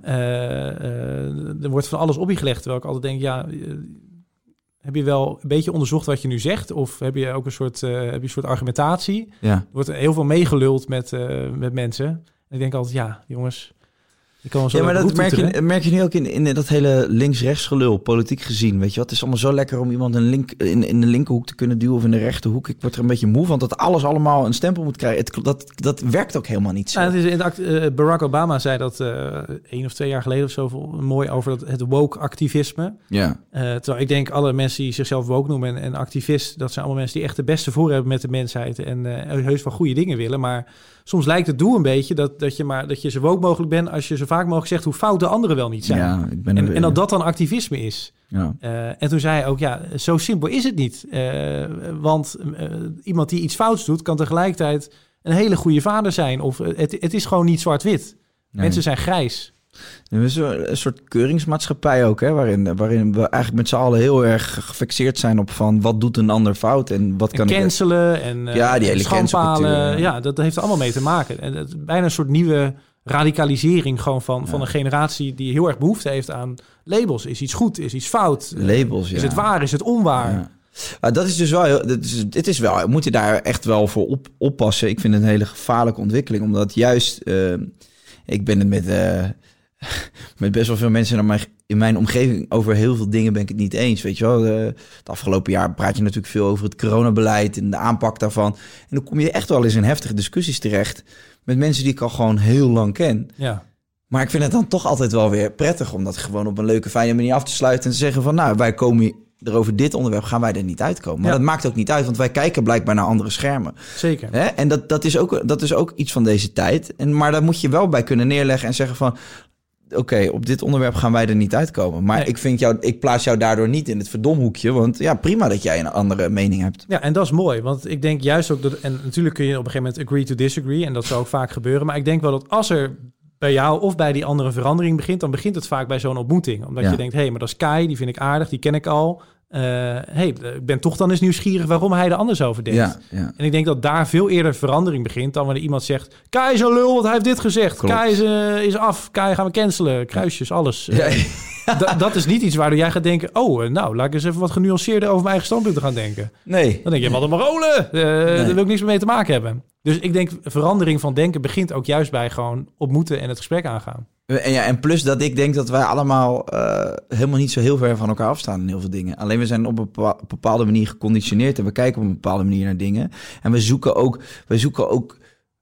Er wordt van alles op je gelegd, terwijl ik altijd denk, heb je wel een beetje onderzocht wat je nu zegt? Of heb je ook een soort argumentatie? Ja. Er wordt heel veel meegeluld met mensen. En ik denk altijd, jongens, je kan wel zo. Ja, maar dat merk je nu ook in dat hele links-rechts gelul, politiek gezien. Weet je wat? Het is allemaal zo lekker om iemand in de linkerhoek te kunnen duwen of in de rechterhoek. Ik word er een beetje moe van dat alles allemaal een stempel moet krijgen. Dat werkt ook helemaal niet zo. Het is Barack Obama zei dat 1 of 2 jaar geleden of zo mooi over het woke activisme. Ja. Terwijl ik denk alle mensen die zichzelf woke noemen en activist, dat zijn allemaal mensen die echt de beste voor hebben met de mensheid en heus wel goede dingen willen. Maar soms lijkt het doel een beetje dat je zo woke mogelijk bent als je zo vaak mogelijk zegt hoe fout de anderen wel niet zijn. Ja, en dat dan activisme is. Ja. En toen zei hij ook, zo simpel is het niet. Want iemand die iets fouts doet, kan tegelijkertijd een hele goede vader zijn. Of het is gewoon niet zwart-wit. Nee. Mensen zijn grijs. Er is een soort keuringsmaatschappij ook, hè, waarin we eigenlijk met z'n allen heel erg gefixeerd zijn op van wat doet een ander fout en wat kan cancelen en die hele schandpalen. Ja, dat heeft er allemaal mee te maken. En het is bijna een soort nieuwe radicalisering gewoon van een generatie die heel erg behoefte heeft aan labels. Is iets goed? Is iets fout? Labels, Is het waar? Is het onwaar? Ja. Dat is dus wel, we moeten daar echt wel voor oppassen. Ik vind het een hele gevaarlijke ontwikkeling, omdat juist ik ben het met best wel veel mensen in mijn omgeving over heel veel dingen ben ik het niet eens. Weet je wel, het afgelopen jaar praat je natuurlijk veel over het coronabeleid en de aanpak daarvan. En dan kom je echt wel eens in heftige discussies terecht met mensen die ik al gewoon heel lang ken. Ja. Maar ik vind het dan toch altijd wel weer prettig om dat gewoon op een leuke, fijne manier af te sluiten en te zeggen van, wij komen er over dit onderwerp, gaan wij er niet uitkomen. Maar dat maakt ook niet uit, want wij kijken blijkbaar naar andere schermen. Zeker. Hè? En dat is ook iets van deze tijd. Maar daar moet je wel bij kunnen neerleggen en zeggen van, oké, op dit onderwerp gaan wij er niet uitkomen. Maar ik plaats jou daardoor niet in het verdomhoekje. Want prima dat jij een andere mening hebt. Ja, en dat is mooi. Want ik denk juist ook dat, en natuurlijk kun je op een gegeven moment agree to disagree. En dat zou ook vaak gebeuren. Maar ik denk wel dat als er bij jou of bij die andere verandering begint, dan begint het vaak bij zo'n ontmoeting. Omdat je denkt, maar dat is Kai, die vind ik aardig, die ken ik al. Ik ben toch dan eens nieuwsgierig waarom hij er anders over denkt. Ja. En ik denk dat daar veel eerder verandering begint dan wanneer iemand zegt, Kai is een lul, want hij heeft dit gezegd. Klopt. Kai is af, Kai gaan we cancelen, kruisjes, alles. Dat is niet iets waardoor jij gaat denken, laat ik eens even wat genuanceerder over mijn eigen standpunten gaan denken. Nee. Dan denk je, wat een marolen, daar wil ik niks mee te maken hebben. Dus ik denk, verandering van denken begint ook juist bij gewoon ontmoeten en het gesprek aangaan. En plus dat ik denk dat wij allemaal helemaal niet zo heel ver van elkaar afstaan in heel veel dingen. Alleen we zijn op een bepaalde manier geconditioneerd en we kijken op een bepaalde manier naar dingen. En we zoeken ook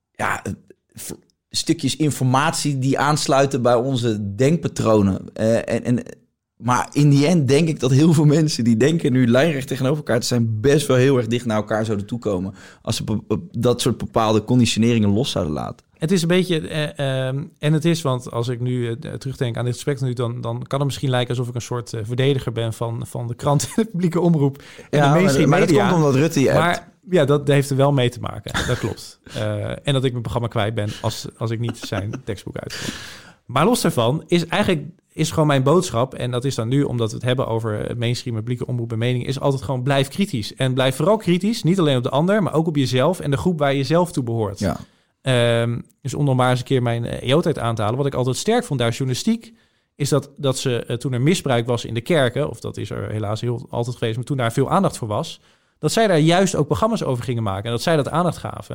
stukjes informatie die aansluiten bij onze denkpatronen. Maar in die end denk ik dat heel veel mensen die denken nu lijnrecht tegenover elkaar te zijn, best wel heel erg dicht naar elkaar zouden toekomen als ze dat soort bepaalde conditioneringen los zouden laten. Het is een beetje, en het is, want als ik nu terugdenk aan dit gesprek nu, dan kan het misschien lijken alsof ik een soort verdediger ben van de krant en de publieke omroep en de mainstream media. Maar dat komt omdat Rutte je hebt. Maar dat heeft er wel mee te maken, dat klopt. En dat ik mijn programma kwijt ben als ik niet zijn tekstboek uitvoer. Maar los daarvan is gewoon mijn boodschap, en dat is dan nu, omdat we het hebben over het mainstream, publieke omroep en mening, is altijd gewoon blijf kritisch. En blijf vooral kritisch, niet alleen op de ander, maar ook op jezelf en de groep waar je zelf toe behoort. Ja. Dus om nog maar eens een keer mijn EO-tijd aan te halen, wat ik altijd sterk vond daar journalistiek, is dat ze toen er misbruik was in de kerken, of dat is er helaas altijd geweest, maar toen daar veel aandacht voor was, dat zij daar juist ook programma's over gingen maken en dat zij dat aandacht gaven.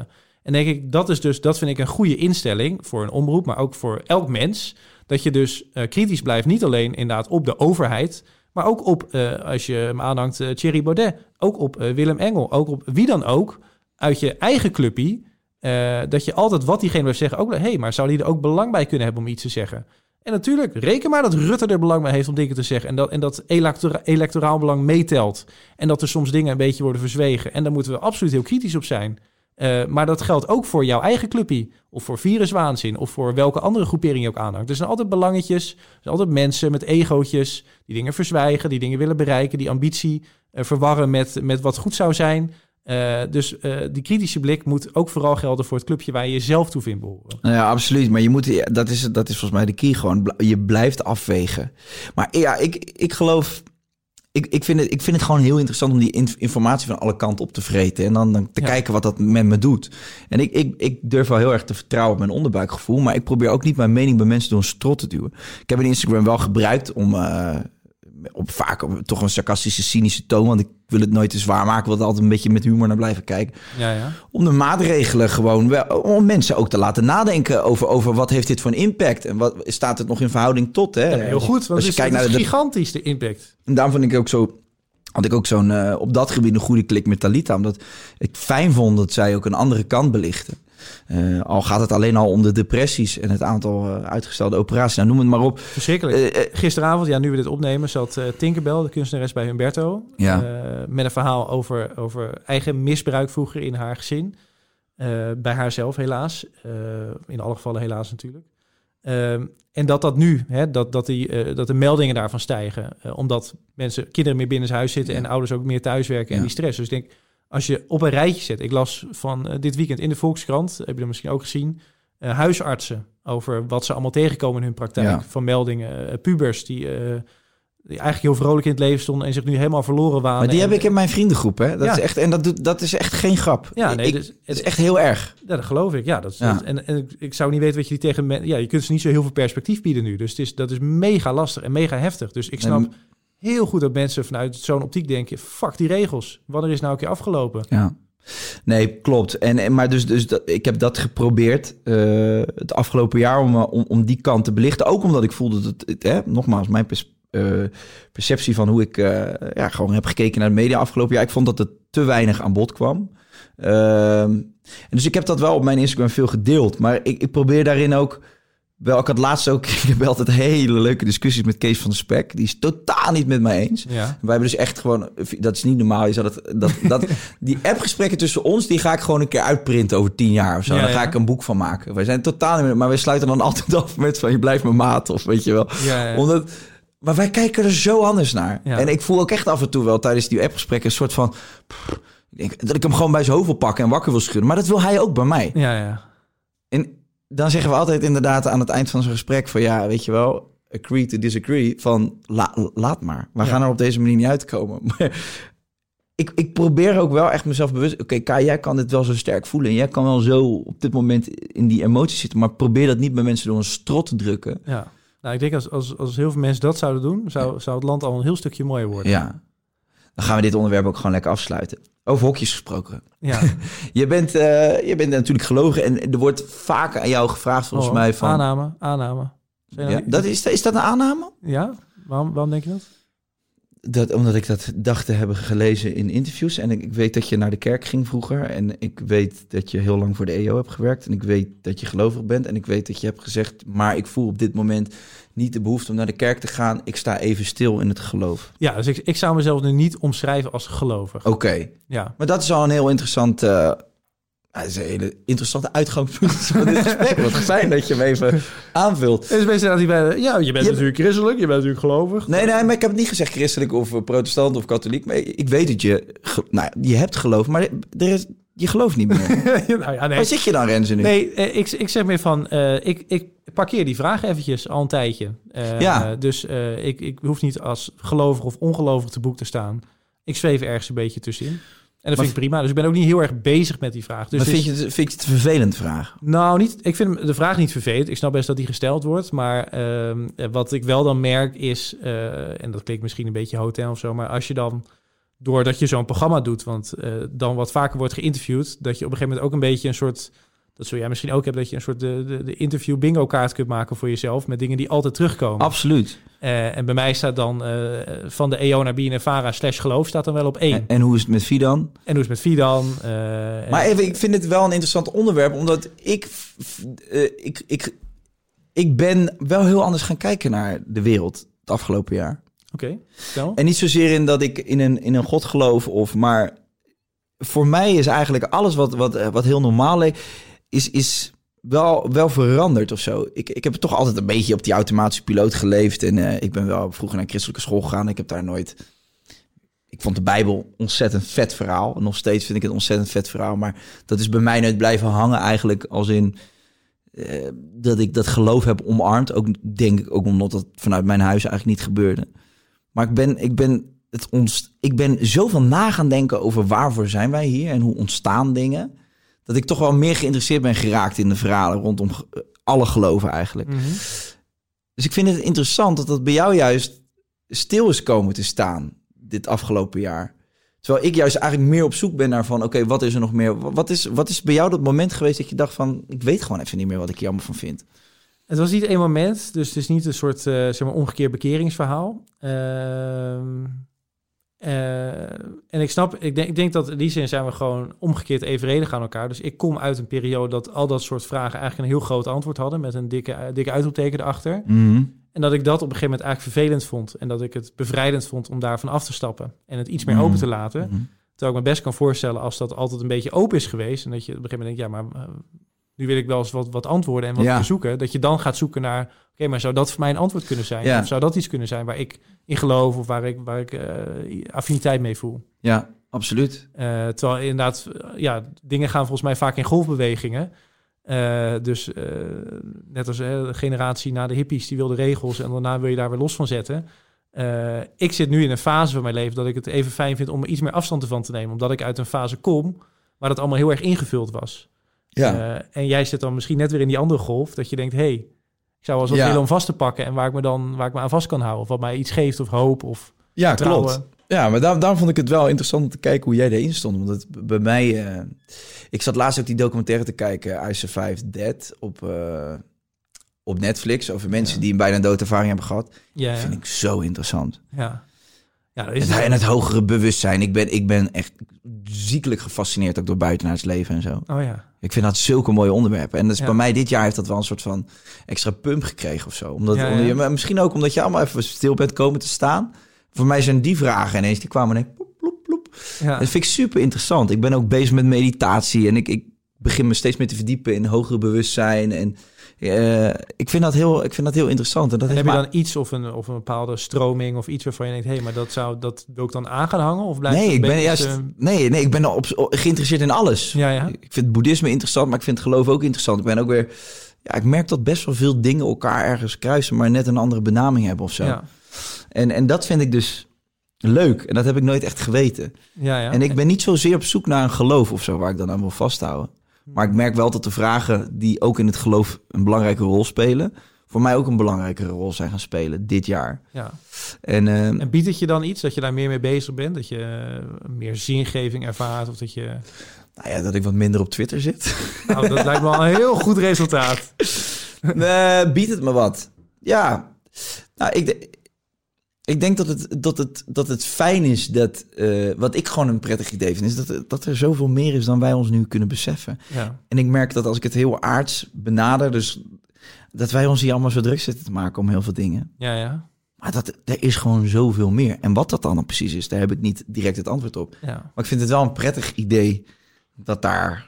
En denk ik, dat vind ik een goede instelling voor een omroep, maar ook voor elk mens. Dat je dus kritisch blijft, niet alleen inderdaad op de overheid, maar ook op, als je hem aanhangt, Thierry Baudet. Ook op Willem Engel. Ook op wie dan ook uit je eigen clubpie. Dat je altijd wat diegene wil zeggen ook... maar zou die er ook belang bij kunnen hebben om iets te zeggen? En natuurlijk, reken maar dat Rutte er belang bij heeft om dingen te zeggen. En dat electoraal belang meetelt. En dat er soms dingen een beetje worden verzwegen. En daar moeten we absoluut heel kritisch op zijn. Maar dat geldt ook voor jouw eigen clubpie. Of voor Viruswaanzin. Of voor welke andere groepering je ook aanhangt. Er zijn altijd belangetjes. Er zijn altijd mensen met egootjes. Die dingen verzwijgen. Die dingen willen bereiken. Die ambitie verwarren met wat goed zou zijn. Dus die kritische blik moet ook vooral gelden voor het clubje waar je jezelf toe vindt behoren. Ja, absoluut. Maar je moet, dat is volgens mij de key gewoon. Je blijft afwegen. Maar ja, ik geloof... Ik vind het gewoon heel interessant om die informatie van alle kanten op te vreten. En dan te kijken wat dat met me doet. En ik durf wel heel erg te vertrouwen op mijn onderbuikgevoel. Maar ik probeer ook niet mijn mening bij mensen door een strot te duwen. Ik heb Instagram wel gebruikt om... op vaak toch een sarcastische, cynische toon. Want ik wil het nooit te zwaar maken. Ik wil altijd een beetje met humor naar blijven kijken. Ja. Om de maatregelen gewoon wel... om mensen ook te laten nadenken over wat heeft dit voor een impact. En wat staat het nog in verhouding tot. Hè? Ja, heel goed, want het is gigantisch de impact. En daarom had ik ook zo'n op dat gebied een goede klik met Talita. Omdat ik fijn vond dat zij ook een andere kant belichten. Al gaat het alleen al om de depressies en het aantal uitgestelde operaties. Nou, noem het maar op. Verschrikkelijk. Gisteravond, nu we dit opnemen, zat Tinkerbell, de kunstenares bij Humberto. Met een verhaal over eigen misbruik vroeger in haar gezin. Bij haarzelf helaas. In alle gevallen helaas natuurlijk. En dat nu, dat de meldingen daarvan stijgen. Omdat kinderen meer binnen huis zitten en ouders ook meer thuiswerken en die stress. Dus ik denk... Als je op een rijtje zet... Ik las van dit weekend in de Volkskrant... heb je dat misschien ook gezien... huisartsen over wat ze allemaal tegenkomen in hun praktijk. Ja. Van meldingen, pubers die eigenlijk heel vrolijk in het leven stonden... en zich nu helemaal verloren waren. Maar die heb ik in mijn vriendengroep, hè? Dat is echt, en dat is echt geen grap. Ja, nee, het is echt heel erg. Ja, dat geloof ik. Ja, en ik zou niet weten wat je die tegen... je kunt ze niet zo heel veel perspectief bieden nu. Dus dat is mega lastig en mega heftig. Dus ik snap... heel goed dat mensen vanuit zo'n optiek denken... fuck die regels, wanneer is nou een keer afgelopen? Ja, nee, klopt. Maar dus ik heb dat geprobeerd het afgelopen jaar... om die kant te belichten. Ook omdat ik voelde dat nogmaals, mijn perceptie van hoe ik gewoon heb gekeken naar de media afgelopen jaar... ik vond dat het te weinig aan bod kwam. En dus ik heb dat wel op mijn Instagram veel gedeeld. Maar ik probeer daarin ook... Wel, ik had laatst ook... Ik heb altijd hele leuke discussies met Kees van der Spek. Die is totaal niet met mij eens. Ja. Wij hebben dus echt gewoon... Dat is niet normaal. Je zou die appgesprekken tussen ons... die ga ik gewoon een keer uitprinten over 10 jaar of zo. Daar ga ik een boek van maken. Wij zijn totaal niet... Maar wij sluiten dan altijd af met van... Je blijft mijn maat of weet je wel. Ja. Maar wij kijken er zo anders naar. Ja. En ik voel ook echt af en toe wel tijdens die appgesprekken... een soort van... ik denk dat ik hem gewoon bij zijn hoofd wil pakken en wakker wil schudden. Maar dat wil hij ook bij mij. Ja. En... Dan zeggen we altijd inderdaad aan het eind van zo'n gesprek... van ja, weet je wel, agree to disagree... van laat maar. We gaan er op deze manier niet uitkomen. Maar ik probeer ook wel echt mezelf bewust... Oké, Kai, jij kan dit wel zo sterk voelen... en jij kan wel zo op dit moment in die emoties zitten... maar probeer dat niet bij mensen door een strot te drukken. Ja, nou, ik denk als heel veel mensen dat zouden doen... zou het land al een heel stukje mooier worden. Ja, dan gaan we dit onderwerp ook gewoon lekker afsluiten. Over hokjes gesproken. Ja. je bent natuurlijk gelogen en er wordt vaker aan jou gevraagd volgens mij van... Aanname. Ja, is dat een aanname? Ja, waarom denk je dat? Omdat ik dat dacht te hebben gelezen in interviews. En ik weet dat je naar de kerk ging vroeger. En ik weet dat je heel lang voor de EO hebt gewerkt. En ik weet dat je gelovig bent. En ik weet dat je hebt gezegd... maar ik voel op dit moment niet de behoefte om naar de kerk te gaan. Ik sta even stil in het geloof. Ja, dus ik zou mezelf nu niet omschrijven als gelovig. Oké. Ja. Maar dat is al een heel interessant... dat is een hele interessante uitgangspunt van dit gesprek. Wat fijn dat je hem even aanvult. En dus mensen je bent natuurlijk christelijk, je bent natuurlijk gelovig. Nee, maar ik heb het niet gezegd christelijk of protestant of katholiek. Maar ik weet dat je hebt geloof, maar je gelooft niet meer. Nee. Waar zit je dan, Renze, nu? Nee, ik zeg meer van, ik parkeer die vraag eventjes al een tijdje. Dus ik hoef niet als gelovig of ongelovig te boek te staan. Ik zweef ergens een beetje tussenin. En dat vind ik prima. Dus ik ben ook niet heel erg bezig met die vraag. Dus maar vind je het een vervelend vraag? Nou, niet. Ik vind de vraag niet vervelend. Ik snap best dat die gesteld wordt. Maar wat ik wel dan merk is... en dat klinkt misschien een beetje hotel of zo... maar als je dan doordat je zo'n programma doet. Want dan wat vaker wordt geïnterviewd, dat je op een gegeven moment ook een beetje een soort... Dat zul jij misschien ook hebben, dat je een soort de interview bingo kaart kunt maken voor jezelf met dingen die altijd terugkomen. Absoluut. En bij mij staat dan van de EO naar BNNVARA /geloof staat dan wel op 1. En hoe is het met Fidan? En hoe is het met Fidan? Maar even, ik vind het wel een interessant onderwerp, omdat ik ben wel heel anders gaan kijken naar de wereld het afgelopen jaar. Oké, vertel. En niet zozeer in dat ik in een god geloof, maar voor mij is eigenlijk alles wat heel normaal leek, is wel veranderd of zo. Ik heb toch altijd een beetje op die automatische piloot geleefd. En ik ben wel vroeger naar een christelijke school gegaan. Ik heb daar nooit... Ik vond de Bijbel ontzettend vet verhaal. Nog steeds vind ik het een ontzettend vet verhaal. Maar dat is bij mij nooit blijven hangen eigenlijk. Als in dat ik dat geloof heb omarmd. Ook denk ik ook omdat dat vanuit mijn huis eigenlijk niet gebeurde. Maar ik ben zoveel na gaan denken over waarvoor zijn wij hier en hoe ontstaan dingen, dat ik toch wel meer geïnteresseerd ben geraakt in de verhalen rondom alle geloven eigenlijk. Mm-hmm. Dus ik vind het interessant dat bij jou juist stil is komen te staan dit afgelopen jaar. Terwijl ik juist eigenlijk meer op zoek ben naar van, oké, wat is er nog meer? Wat is bij jou dat moment geweest dat je dacht van, ik weet gewoon even niet meer wat ik hier allemaal van vind? Het was niet één moment, dus het is niet een soort zeg maar omgekeerd bekeringsverhaal. En ik denk dat in die zin zijn we gewoon omgekeerd evenredig aan elkaar. Dus ik kom uit een periode dat al dat soort vragen eigenlijk een heel groot antwoord hadden met een dikke uitroepteken erachter. Mm-hmm. En dat ik dat op een gegeven moment eigenlijk vervelend vond. En dat ik het bevrijdend vond om daarvan af te stappen. En het iets meer open te laten. Mm-hmm. Terwijl ik me best kan voorstellen als dat altijd een beetje open is geweest. En dat je op een gegeven moment denkt, ja, maar nu wil ik wel eens wat antwoorden en wat te zoeken. Dat je dan gaat zoeken naar, oké, maar zou dat voor mij een antwoord kunnen zijn? Ja. Of zou dat iets kunnen zijn waar ik in geloof of waar ik affiniteit mee voel? Ja, absoluut. Terwijl inderdaad, dingen gaan volgens mij vaak in golfbewegingen. Dus net als de generatie na de hippies, die wilde regels en daarna wil je daar weer los van zetten. Ik zit nu in een fase van mijn leven dat ik het even fijn vind om er iets meer afstand ervan te nemen. Omdat ik uit een fase kom waar dat allemaal heel erg ingevuld was. Ja. En jij zit dan misschien net weer in die andere golf, dat je denkt, hey, ik zou wel eens wat willen om vast te pakken en waar ik me aan vast kan houden. Of wat mij iets geeft of hoop of vertrouwen. Klopt. Ja, maar daarom vond ik het wel interessant om te kijken hoe jij erin stond. Want het, bij mij... ik zat laatst ook die documentaire te kijken, I Survived Dead, op Netflix, over mensen die een bijna doodervaring hebben gehad. Ja. Dat vind ik zo interessant. Ja. Ja, En het hogere bewustzijn. Ik ben echt ziekelijk gefascineerd ook door buitenaards leven en zo. Oh ja. Ik vind dat zulke mooie onderwerpen. En dus bij mij dit jaar heeft dat wel een soort van extra pump gekregen of zo. Omdat misschien ook omdat je allemaal even stil bent komen te staan. Voor mij zijn die vragen ineens, die kwamen en ploep, ploep, ploep. Ja. Dat vind ik super interessant. Ik ben ook bezig met meditatie en ik begin me steeds meer te verdiepen in hogere bewustzijn. En ik vind dat heel interessant. En heb je dan iets of een bepaalde stroming of iets waarvan je denkt, hé, maar dat wil ik dan aan gaan hangen? Of blijft ik ben geïnteresseerd in alles. Ja. Ik vind boeddhisme interessant, maar ik vind het geloof ook interessant. Ik ben ook weer, ik merk dat best wel veel dingen elkaar ergens kruisen, maar net een andere benaming hebben of zo. Ja. En dat vind ik dus leuk. En dat heb ik nooit echt geweten. Ja. En ik ben niet zozeer op zoek naar een geloof of zo, waar ik dan aan wil vasthouden. Maar ik merk wel dat de vragen die ook in het geloof een belangrijke rol spelen, voor mij ook een belangrijkere rol zijn gaan spelen dit jaar. Ja. En biedt het je dan iets dat je daar meer mee bezig bent? Dat je meer zingeving ervaart? Of dat je... Nou ja, dat ik wat minder op Twitter zit. Nou, dat lijkt me al een heel goed resultaat. Biedt het me wat? Ja. Nou, ik denk dat het fijn is dat... wat ik gewoon een prettig idee vind, is dat er zoveel meer is dan wij ons nu kunnen beseffen. Ja. En ik merk dat als ik het heel aards benader, dus dat wij ons hier allemaal zo druk zitten te maken om heel veel dingen. Ja. Maar er is gewoon zoveel meer. En wat dat dan precies is, daar heb ik niet direct het antwoord op. Ja. Maar ik vind het wel een prettig idee dat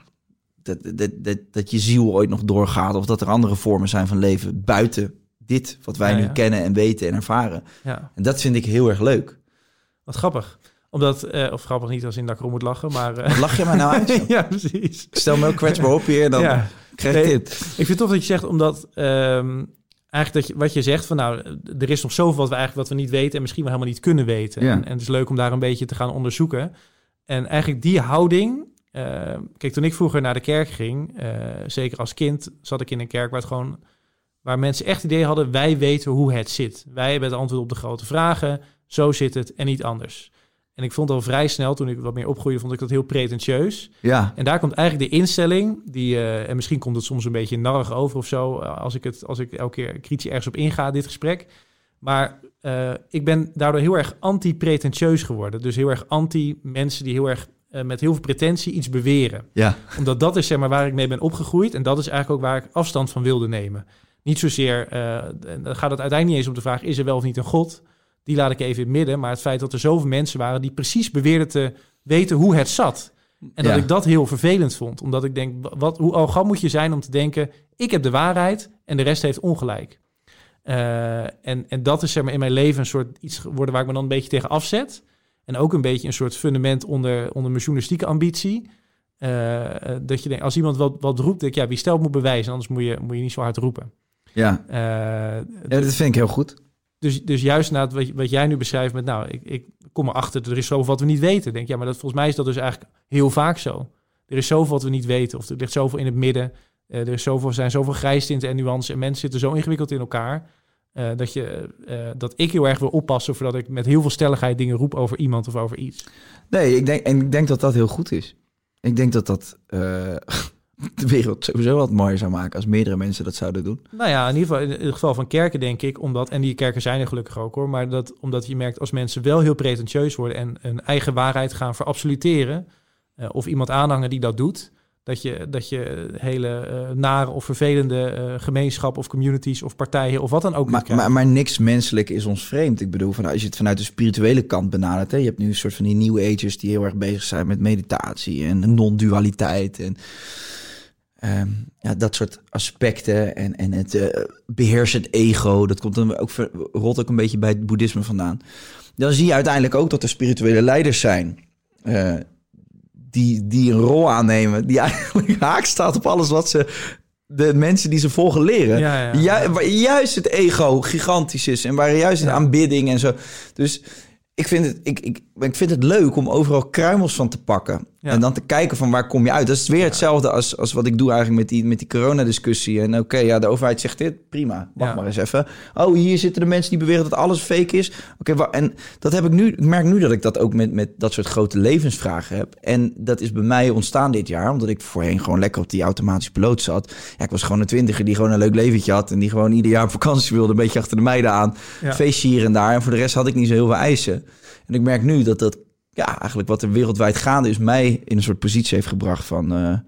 dat je ziel ooit nog doorgaat, of dat er andere vormen zijn van leven buiten dit wat wij nu kennen en weten en ervaren. Ja. En dat vind ik heel erg leuk. Wat grappig. Omdat, of grappig niet als in dat ik erom moet lachen, maar... Wat lach je maar nou uit? Ja, precies. Ik stel me ook kwetsbaar op hier en dan krijg ik dit. Ik vind het tof dat je zegt, omdat eigenlijk wat je zegt van nou, er is nog zoveel wat we niet weten en misschien wel helemaal niet kunnen weten. Ja. En het is leuk om daar een beetje te gaan onderzoeken. En eigenlijk die houding... kijk, toen ik vroeger naar de kerk ging, zeker als kind, zat ik in een kerk waar mensen echt het idee hadden, wij weten hoe het zit. Wij hebben het antwoord op de grote vragen, zo zit het en niet anders. En ik vond al vrij snel, toen ik wat meer opgroeide, vond ik dat heel pretentieus. Ja. En daar komt eigenlijk de instelling, en misschien komt het soms een beetje narrig over of zo, als ik elke keer kritisch ergens op inga, dit gesprek. Maar ik ben daardoor heel erg anti-pretentieus geworden. Dus heel erg anti-mensen die heel erg met heel veel pretentie iets beweren. Ja. Omdat dat is zeg maar waar ik mee ben opgegroeid. En dat is eigenlijk ook waar ik afstand van wilde nemen. Niet zozeer, dan gaat het uiteindelijk niet eens om de vraag, is er wel of niet een God? Die laat ik even in het midden. Maar het feit dat er zoveel mensen waren die precies beweerden te weten hoe het zat. En dat ik dat heel vervelend vond. Omdat ik denk, hoe arrogant moet je zijn om te denken, ik heb de waarheid en de rest heeft ongelijk. En dat is zeg maar in mijn leven een soort iets geworden waar ik me dan een beetje tegen afzet. En ook een beetje een soort fundament onder mijn journalistieke ambitie. Dat je denkt, als iemand wat roept, denk ik, wie stelt moet bewijzen, anders moet je niet zo hard roepen. Ja, dat vind ik heel goed. Dus juist na wat jij nu beschrijft met, ik kom erachter, er is zoveel wat we niet weten. Denk, maar volgens mij is dat dus eigenlijk heel vaak zo. Er is zoveel wat we niet weten, of er ligt zoveel in het midden. Er zijn zoveel grijstinten en nuances en mensen zitten zo ingewikkeld in elkaar. Dat ik heel erg wil oppassen voordat ik met heel veel stelligheid dingen roep over iemand of over iets. Nee, ik denk dat dat heel goed is. Ik denk dat de wereld sowieso wat mooier zou maken als meerdere mensen dat zouden doen. Nou ja, in ieder geval in het geval van kerken denk ik, en die kerken zijn er gelukkig ook hoor, maar omdat je merkt als mensen wel heel pretentieus worden en een eigen waarheid gaan verabsoluteren, of iemand aanhangen die dat doet, dat je hele nare of vervelende gemeenschappen of communities of partijen of wat dan ook maar niks menselijk is ons vreemd. Ik bedoel, als je het vanuit de spirituele kant benadert, je hebt nu een soort van die New Agers die heel erg bezig zijn met meditatie en non-dualiteit en dat soort aspecten en het beheersend ego, dat komt dan ook rolt ook een beetje bij het boeddhisme vandaan. Dan zie je uiteindelijk ook dat er spirituele leiders zijn die een rol aannemen, die eigenlijk haak staat op alles wat de mensen die ze volgen leren. Waar juist het ego gigantisch is en waar juist de aanbidding en zo. Dus ik vind het leuk om overal kruimels van te pakken. Ja. En dan te kijken van waar kom je uit. Dat is weer hetzelfde als wat ik doe eigenlijk met die coronadiscussie. En de overheid zegt dit, prima. Wacht maar eens even. Oh, hier zitten de mensen die beweren dat alles fake is. En dat heb ik nu. Ik merk nu dat ik dat ook met dat soort grote levensvragen heb. En dat is bij mij ontstaan dit jaar, omdat ik voorheen gewoon lekker op die automatische piloot zat. Ja, ik was gewoon een 20er die gewoon een leuk leventje had en die gewoon ieder jaar op vakantie wilde, een beetje achter de meiden aan. Ja. Feestje hier en daar. En voor de rest had ik niet zo heel veel eisen. En ik merk nu dat eigenlijk wat er wereldwijd gaande is, mij in een soort positie heeft gebracht van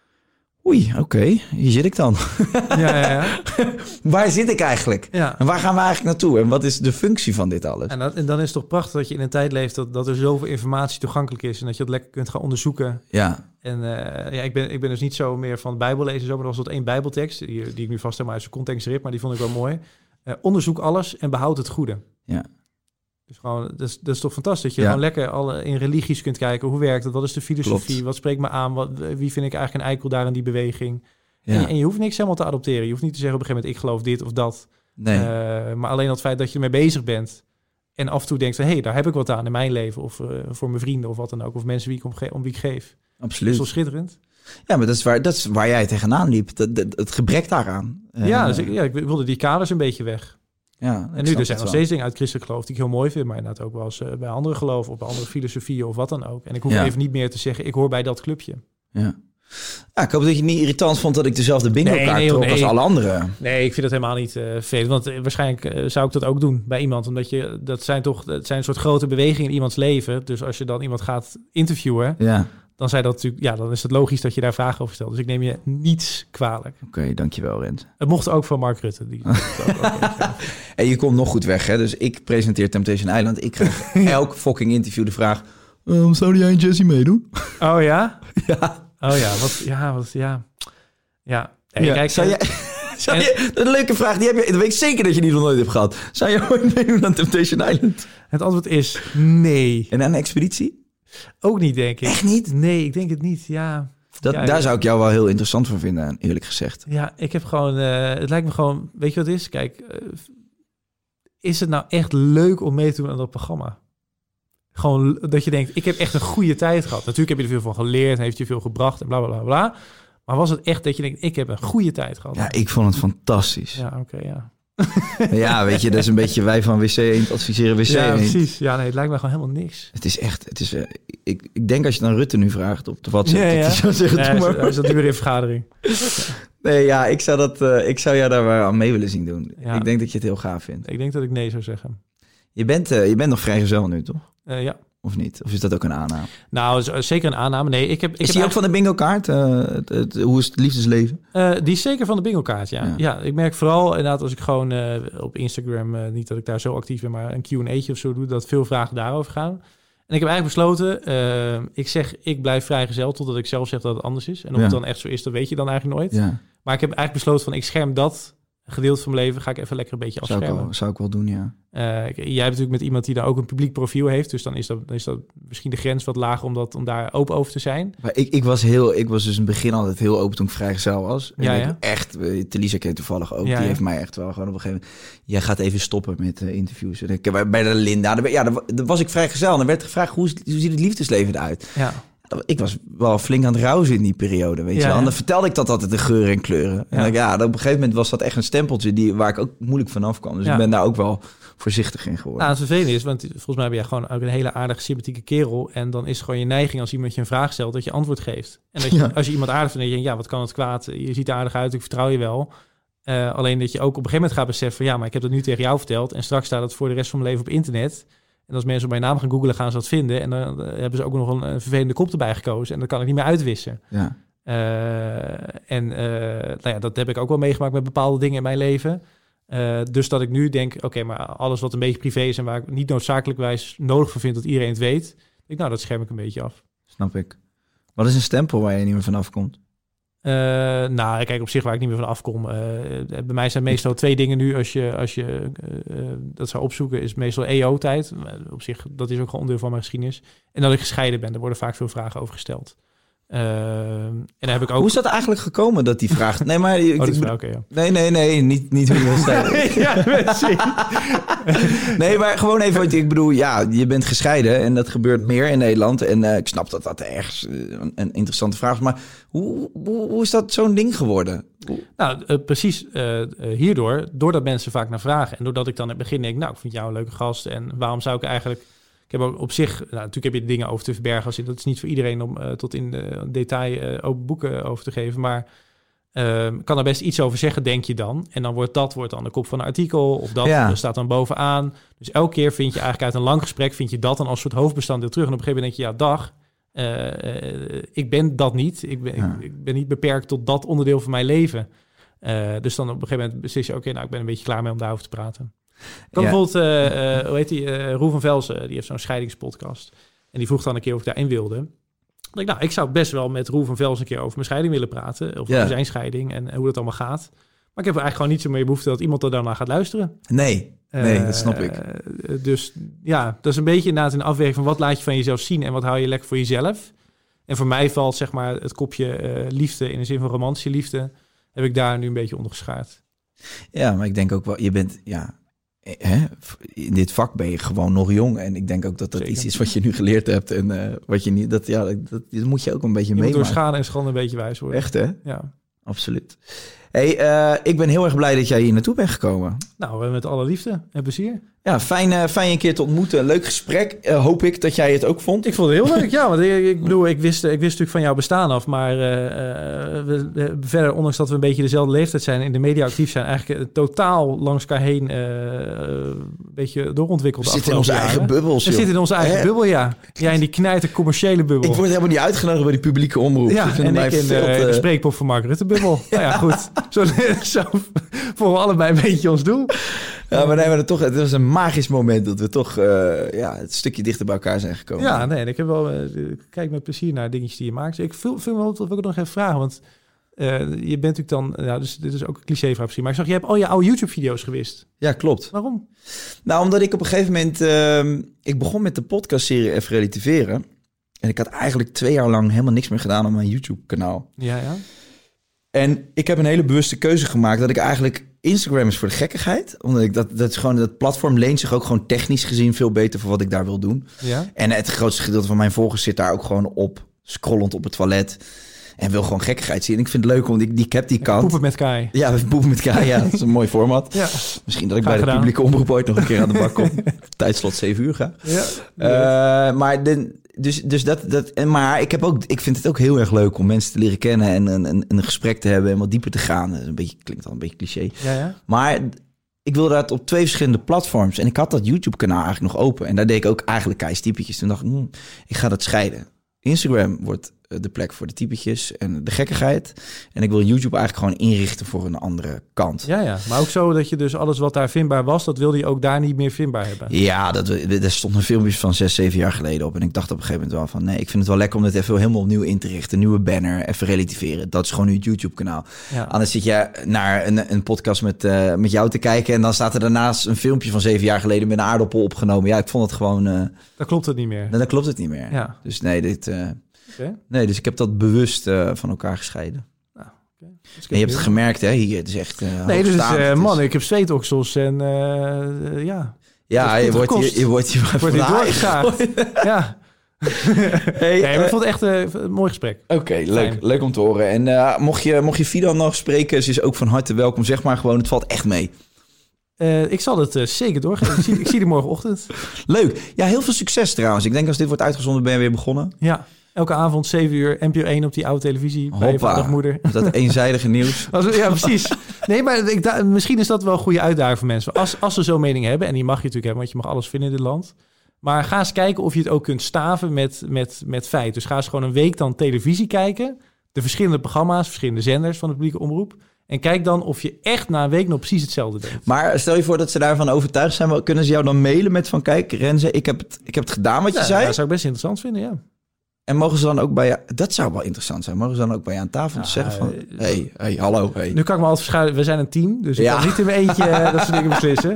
oké, hier zit ik dan. Ja. Waar zit ik eigenlijk? Ja. En waar gaan we eigenlijk naartoe? En wat is de functie van dit alles? En dan is het toch prachtig dat je in een tijd leeft dat er zoveel informatie toegankelijk is en dat je het lekker kunt gaan onderzoeken. Ja. En ik ben dus niet zo meer van Bijbel lezen, maar er was tot 1 Bijbeltekst die ik nu vast helemaal uit zijn context rip, maar die vond ik wel mooi. Onderzoek alles en behoud het goede. Ja. Dus gewoon, dat is toch fantastisch dat je gewoon lekker in religies kunt kijken. Hoe werkt het? Wat is de filosofie? Klopt. Wat spreekt me aan? Wie vind ik eigenlijk een eikel daar in die beweging? Ja. En je hoeft niks helemaal te adopteren. Je hoeft niet te zeggen op een gegeven moment, ik geloof dit of dat. Nee. Maar alleen het feit dat je ermee bezig bent en af en toe denkt van, daar heb ik wat aan in mijn leven of voor mijn vrienden of wat dan ook. Of mensen om wie ik geef. Absoluut. Dat is wel schitterend. Ja, maar dat is waar jij tegenaan liep. Het gebrek daaraan. Dus ik wilde die kaders een beetje weg. Ja, en nu er zijn nog steeds dingen uit christelijk geloof die ik heel mooi vind, maar inderdaad ook wel eens bij andere geloven of bij andere filosofieën of wat dan ook. En ik hoef even niet meer te zeggen, ik hoor bij dat clubje. Ja. Ik hoop dat je niet irritant vond dat ik dezelfde bingo-kaart trok als alle anderen. Nee, ik vind dat helemaal niet vervelend. Want waarschijnlijk zou ik dat ook doen bij iemand. Omdat dat zijn een soort grote bewegingen in iemands leven. Dus als je dan iemand gaat interviewen, dan zei dat natuurlijk, dan is het logisch dat je daar vragen over stelt. Dus ik neem je niets kwalijk. Oké, dankjewel Rens. Het mocht ook van Mark Rutte. En je komt nog goed weg, hè? Dus ik presenteer Temptation Island. Ik krijg elk fucking interview de vraag, zou jij en Jessie meedoen? Oh ja? Ja. Oh ja, Ja. Hey, kijk, een leuke vraag, dat weet ik zeker dat je die nog nooit hebt gehad. Zou je ooit meedoen aan Temptation Island? Het antwoord is nee. En aan een expeditie? Ook niet, denk ik. Echt niet? Nee, ik denk het niet, ja. Daar zou ik jou wel heel interessant van vinden, eerlijk gezegd. Ja, ik heb gewoon... het lijkt me gewoon... Weet je wat het is? Kijk, is het nou echt leuk om mee te doen aan dat programma? Gewoon dat je denkt, ik heb echt een goede tijd gehad. Natuurlijk heb je er veel van geleerd, heeft je veel gebracht en bla, bla, bla, bla. Maar was het echt dat je denkt, ik heb een goede tijd gehad? Ja, ik vond het fantastisch. Ja, oké, ja. Ja, weet je, dat is een beetje wij van WC Eend adviseren WC Ja, Eend. precies. Ja, nee, het lijkt me gewoon helemaal niks. Het is echt, ik denk als je dan Rutte nu vraagt op de WhatsApp, Ja. dat hij zou zeggen, doe maar. Hij is dat nu weer in vergadering. Nee, ja, ik zou jou daar wel aan mee willen zien doen. Ja. Ik denk dat je het heel gaaf vindt. Ik denk dat ik nee zou zeggen. Je bent nog vrijgezel nu, toch? Ja. Of niet? Of is dat ook een aanname? Nou, zeker een aanname. Nee, ik heb Is die ook van de bingo kaart? Hoe is het liefdesleven? die is zeker van de bingo kaart, ja. Ja. Ja, ik merk vooral inderdaad als ik gewoon op Instagram, niet dat ik daar zo actief ben, maar een Q&A'tje of zo doe, dat veel vragen daarover gaan. En ik heb eigenlijk besloten, ik zeg ik blijf vrijgezel totdat ik zelf zeg dat het anders is. En of het dan echt zo is, dat weet je dan eigenlijk nooit. Ja, Maar ik heb eigenlijk besloten van ik scherm dat gedeelte van mijn leven, ga ik even lekker een beetje afschermen. zou ik wel doen, ja. Jij hebt natuurlijk met iemand die daar ook een publiek profiel heeft, dus dan is dat misschien de grens wat lager om daar open over te zijn. Maar ik was dus in het begin altijd heel open toen ik vrijgezel was. En Ja, ik ja. Echt, Telisa ken toevallig ook. Ja, die ja. heeft mij echt wel gewoon op een gegeven moment... Jij gaat even stoppen met interviews. En bij de Linda, daar was ik vrijgezel. En dan werd gevraagd, hoe ziet het liefdesleven eruit? Ja. Ik was wel flink aan het rouwen in die periode, weet je wel. En dan vertelde ik dat altijd de geuren en kleuren. En op een gegeven moment was dat echt een stempeltje waar ik ook moeilijk vanaf kwam. Dus ik ben daar ook wel voorzichtig in geworden. Nou, het vervelende is, want volgens mij ben jij gewoon ook een hele aardige, sympathieke kerel. En dan is het gewoon je neiging als iemand je een vraag stelt, dat je antwoord geeft. En dat je, als je iemand aardig vindt, dan denk je, wat kan het kwaad? Je ziet er aardig uit, ik vertrouw je wel. Alleen dat je ook op een gegeven moment gaat beseffen van, maar ik heb dat nu tegen jou verteld. En straks staat het voor de rest van mijn leven op internet. En als mensen op mijn naam gaan googlen, gaan ze dat vinden. En dan hebben ze ook nog een vervelende kop erbij gekozen. En dat kan ik niet meer uitwissen. Ja. Dat heb ik ook wel meegemaakt met bepaalde dingen in mijn leven. Dus dat ik nu denk, oké, maar alles wat een beetje privé is en waar ik niet noodzakelijkwijs nodig voor vind dat iedereen het weet, dat scherm ik een beetje af. Snap ik. Wat is een stempel waar je niet meer vanaf komt? Kijk, op zich waar ik niet meer van afkom. Bij mij zijn meestal 2 dingen nu. Als je dat zou opzoeken, is meestal EO-tijd. Op zich, dat is ook gewoon onderdeel van mijn geschiedenis. En dat ik gescheiden ben. Daar worden vaak veel vragen over gesteld. En dan heb ik ook... Hoe is dat eigenlijk gekomen, dat die vraag... Nee, maar... Nee, niet hoe je wil zeggen. Ja, precies. Nee, maar gewoon even, want ik bedoel, je bent gescheiden en dat gebeurt meer in Nederland. En ik snap dat ergens een interessante vraag is. Maar hoe is dat zo'n ding geworden? Nou, precies hierdoor, doordat mensen vaak naar vragen. En doordat ik dan in het begin denk, ik vind jou een leuke gast. En waarom zou ik eigenlijk... Ik heb ook op zich, natuurlijk heb je dingen over te verbergen. Dat is niet voor iedereen om tot in detail open boeken over te geven. Maar kan er best iets over zeggen, denk je dan. En dan wordt dan de kop van een artikel. Of dat staat dan bovenaan. Dus elke keer vind je eigenlijk uit een lang gesprek, vind je dat dan als soort hoofdbestanddeel terug. En op een gegeven moment denk je, ik ben dat niet. Ik ben niet beperkt tot dat onderdeel van mijn leven. Dus dan op een gegeven moment beslis je, ik ben een beetje klaar mee om daarover te praten. Bijvoorbeeld, hoe heet die? Roel van Velzen, die heeft zo'n scheidingspodcast. En die vroeg dan een keer of ik daarin wilde. Ik zou best wel met Roel van Velzen een keer over mijn scheiding willen praten. Of over zijn scheiding en hoe dat allemaal gaat. Maar ik heb eigenlijk gewoon niet zo meer behoefte dat iemand er daarna gaat luisteren. Nee, dat snap ik. Dus dat is een beetje inderdaad een afweging van wat laat je van jezelf zien en wat hou je lekker voor jezelf. En voor mij valt zeg maar het kopje liefde in de zin van romantische liefde, heb ik daar nu een beetje onder geschaard. Ja, maar ik denk ook wel, je bent, in dit vak ben je gewoon nog jong. En ik denk ook dat Zeker. Iets is wat je nu geleerd hebt. En wat je niet, dat moet je ook een beetje meemaken. meemaken. Door schade en schande een beetje wijs worden. Echt, hè? Ja. Absoluut. Hey, ik ben heel erg blij dat jij hier naartoe bent gekomen. Nou, met alle liefde en plezier. Ja, fijn je een keer te ontmoeten. Leuk gesprek. Hoop ik dat jij het ook vond. Ik vond het heel leuk, ja. Want ik bedoel, ik wist natuurlijk van jouw bestaan af. Maar we verder, ondanks dat we een beetje dezelfde leeftijd zijn... in de media actief zijn... eigenlijk totaal langs elkaar heen een beetje doorontwikkeld. We zitten in onze eigen bubbels, We zitten in onze eigen bubbel, ja. Jij in die knijter commerciele bubbel. Ik word helemaal niet uitgenodigd bij die publieke omroep. Ja, en ik in de spreekpop van Mark Rutte bubbel. Nou ja, goed. Zo voor we allebei een beetje ons doel. Ja, maar het was een magisch moment dat we toch het stukje dichter bij elkaar zijn gekomen. Ja, nee, ik heb wel kijk met plezier naar dingetjes die je maakt. Ik wil ik nog even vragen, want je bent natuurlijk dan, dus dit is ook een clichévraag misschien, maar ik zag, je hebt al je oude YouTube-video's gewist. Ja, klopt. Waarom? Nou, omdat ik op een gegeven moment, ik begon met de podcastserie Even Relativeren. En ik had eigenlijk 2 jaar lang helemaal niks meer gedaan op mijn YouTube-kanaal. Ja. En ik heb een hele bewuste keuze gemaakt dat ik eigenlijk... Instagram is voor de gekkigheid. Omdat ik dat is gewoon, dat platform leent zich ook gewoon technisch gezien veel beter voor wat ik daar wil doen. Ja. En het grootste gedeelte van mijn volgers zit daar ook gewoon op, scrollend op het toilet. En wil gewoon gekkigheid zien. En ik vind het leuk, om ik heb die kant. Poepen met Kai. Ja, poepen met Kai, ja. Dat is een mooi format. Ja. Misschien dat ik bij de publieke omroep ooit nog een keer aan de bak kom. Tijdslot 7 uur ga. Ja. Maar ik vind het ook heel erg leuk om mensen te leren kennen en een gesprek te hebben en wat dieper te gaan. Dat klinkt al een beetje cliché. Ja. Maar ik wilde dat op 2 verschillende platforms. En ik had dat YouTube-kanaal eigenlijk nog open. En daar deed ik ook eigenlijk keistypetjes. Toen dacht ik, ik ga dat scheiden. Instagram wordt de plek voor de typetjes en de gekkigheid. En ik wil YouTube eigenlijk gewoon inrichten voor een andere kant. Ja. Maar ook zo dat je dus alles wat daar vindbaar was, dat wilde je ook daar niet meer vindbaar hebben. Ja, er stonden filmpjes van 6-7 jaar geleden op. En ik dacht op een gegeven moment wel van, nee, ik vind het wel lekker om dit even helemaal opnieuw in te richten. Nieuwe banner, even relativeren. Dat is gewoon nu het YouTube-kanaal. Ja. Anders zit je naar een podcast met jou te kijken en dan staat er daarnaast een filmpje van 7 jaar geleden met een aardappel opgenomen. Ja, ik vond het gewoon... Dan klopt het niet meer. Dan klopt het niet meer. Ja. Dus nee, Okay. Nee, dus ik heb dat bewust van elkaar gescheiden. Nou, okay. En je hebt het gemerkt, hè? Hier, het is echt nee, dus man, ik heb zweetoksels en ja. Ja, je wordt hier doorgezaagd. Ja. Hey, nee, maar ik vond het echt een mooi gesprek. Oké, leuk om te horen. En mocht je Fidan nog spreken, ze is ook van harte welkom. Zeg maar gewoon, het valt echt mee. Ik zal het zeker doorgeven. Ik zie die morgenochtend. Leuk. Ja, heel veel succes trouwens. Ik denk als dit wordt uitgezonden, ben je weer begonnen. Ja. Elke avond 7 uur, NPO 1 op die oude televisie. Bij je vadermoeder. Dat eenzijdige nieuws. Ja, precies. Nee, maar misschien is dat wel een goede uitdaging voor mensen. Als ze zo'n mening hebben, en die mag je natuurlijk hebben, want je mag alles vinden in dit land. Maar ga eens kijken of je het ook kunt staven met feit. Dus ga eens gewoon een week dan televisie kijken. De verschillende programma's, verschillende zenders van de publieke omroep. En kijk dan of je echt na een week nog precies hetzelfde denkt. Maar stel je voor dat ze daarvan overtuigd zijn. Kunnen ze jou dan mailen met van, kijk Renze, ik heb het gedaan wat je zei? Dat zou ik best interessant vinden, ja. En mogen ze dan ook bij je... Dat zou wel interessant zijn. Mogen ze dan ook bij je aan tafel zeggen van... Hey, hallo, hey. Nu kan ik me altijd verschuilen. We zijn een team, dus ik kan niet in mijn eentje dat soort dingen beslissen.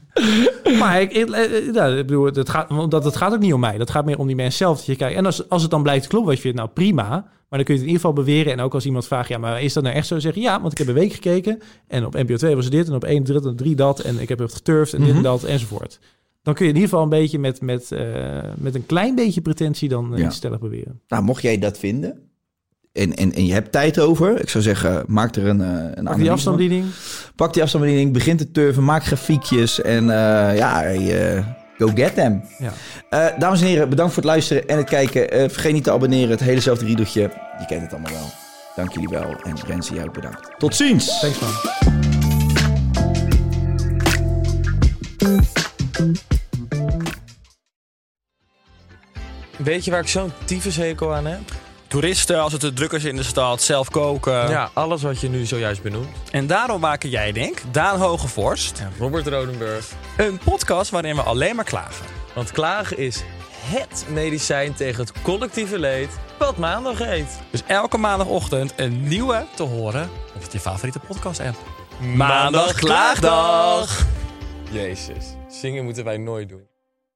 Maar ik bedoel, het gaat ook niet om mij. Dat gaat meer om die mensen zelf. Dat je kijkt. En als het dan blijkt kloppen wat je vindt, nou prima. Maar dan kun je het in ieder geval beweren. En ook als iemand vraagt, ja, maar is dat nou echt zo? Zeggen ja, want ik heb een week gekeken. En op NPO 2 was het dit. En op 1, 3 dat. En ik heb het geturfd en dit en dat enzovoort. Dan kun je in ieder geval een beetje met een klein beetje pretentie dan iets stellig beweren. Nou, mocht jij dat vinden en je hebt tijd over, ik zou zeggen, maak er een Pak die afstandsbediening. Pak die afstandsbediening, begin te turven, maak grafiekjes en go get them. Ja. Dames en heren, bedankt voor het luisteren en het kijken. Vergeet niet te abonneren, het helezelfde riedeltje. Je kent het allemaal wel. Dank jullie wel en Renze, jou bedankt. Tot ziens! Thanks man. Weet je waar ik zo'n tyfushekel aan heb? Toeristen, als het te druk is in de stad, zelf koken. Ja, alles wat je nu zojuist benoemt. En daarom maken jij, Daan Hogevorst... en Robert Rodenburg... een podcast waarin we alleen maar klagen. Want klagen is HET medicijn tegen het collectieve leed wat maandag heet. Dus elke maandagochtend een nieuwe te horen op je favoriete podcast-app. Maandag Klaagdag! Jezus, zingen moeten wij nooit doen.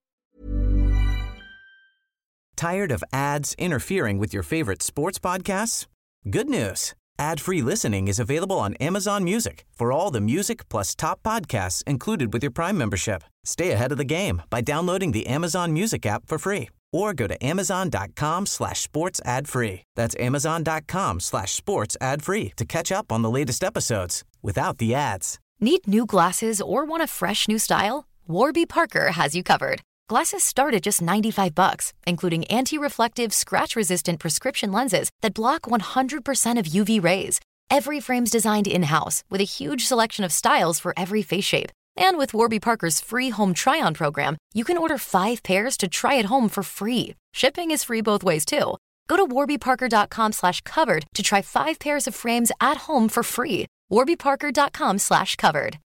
Tired of ads interfering with your favorite sports podcasts? Good news. Ad-free listening is available on Amazon Music for all the music plus top podcasts included with your Prime membership. Stay ahead of the game by downloading the Amazon Music app for free or go to amazon.com/sports ad free. That's amazon.com/sports ad free to catch up on the latest episodes without the ads. Need new glasses or want a fresh new style? Warby Parker has you covered. Glasses start at just $95, including anti-reflective, scratch-resistant prescription lenses that block 100% of UV rays. Every frame's designed in-house with a huge selection of styles for every face shape. And with Warby Parker's free home try-on program, you can order 5 pairs to try at home for free. Shipping is free both ways, too. Go to warbyparker.com/covered to try 5 pairs of frames at home for free. warbyparker.com/covered.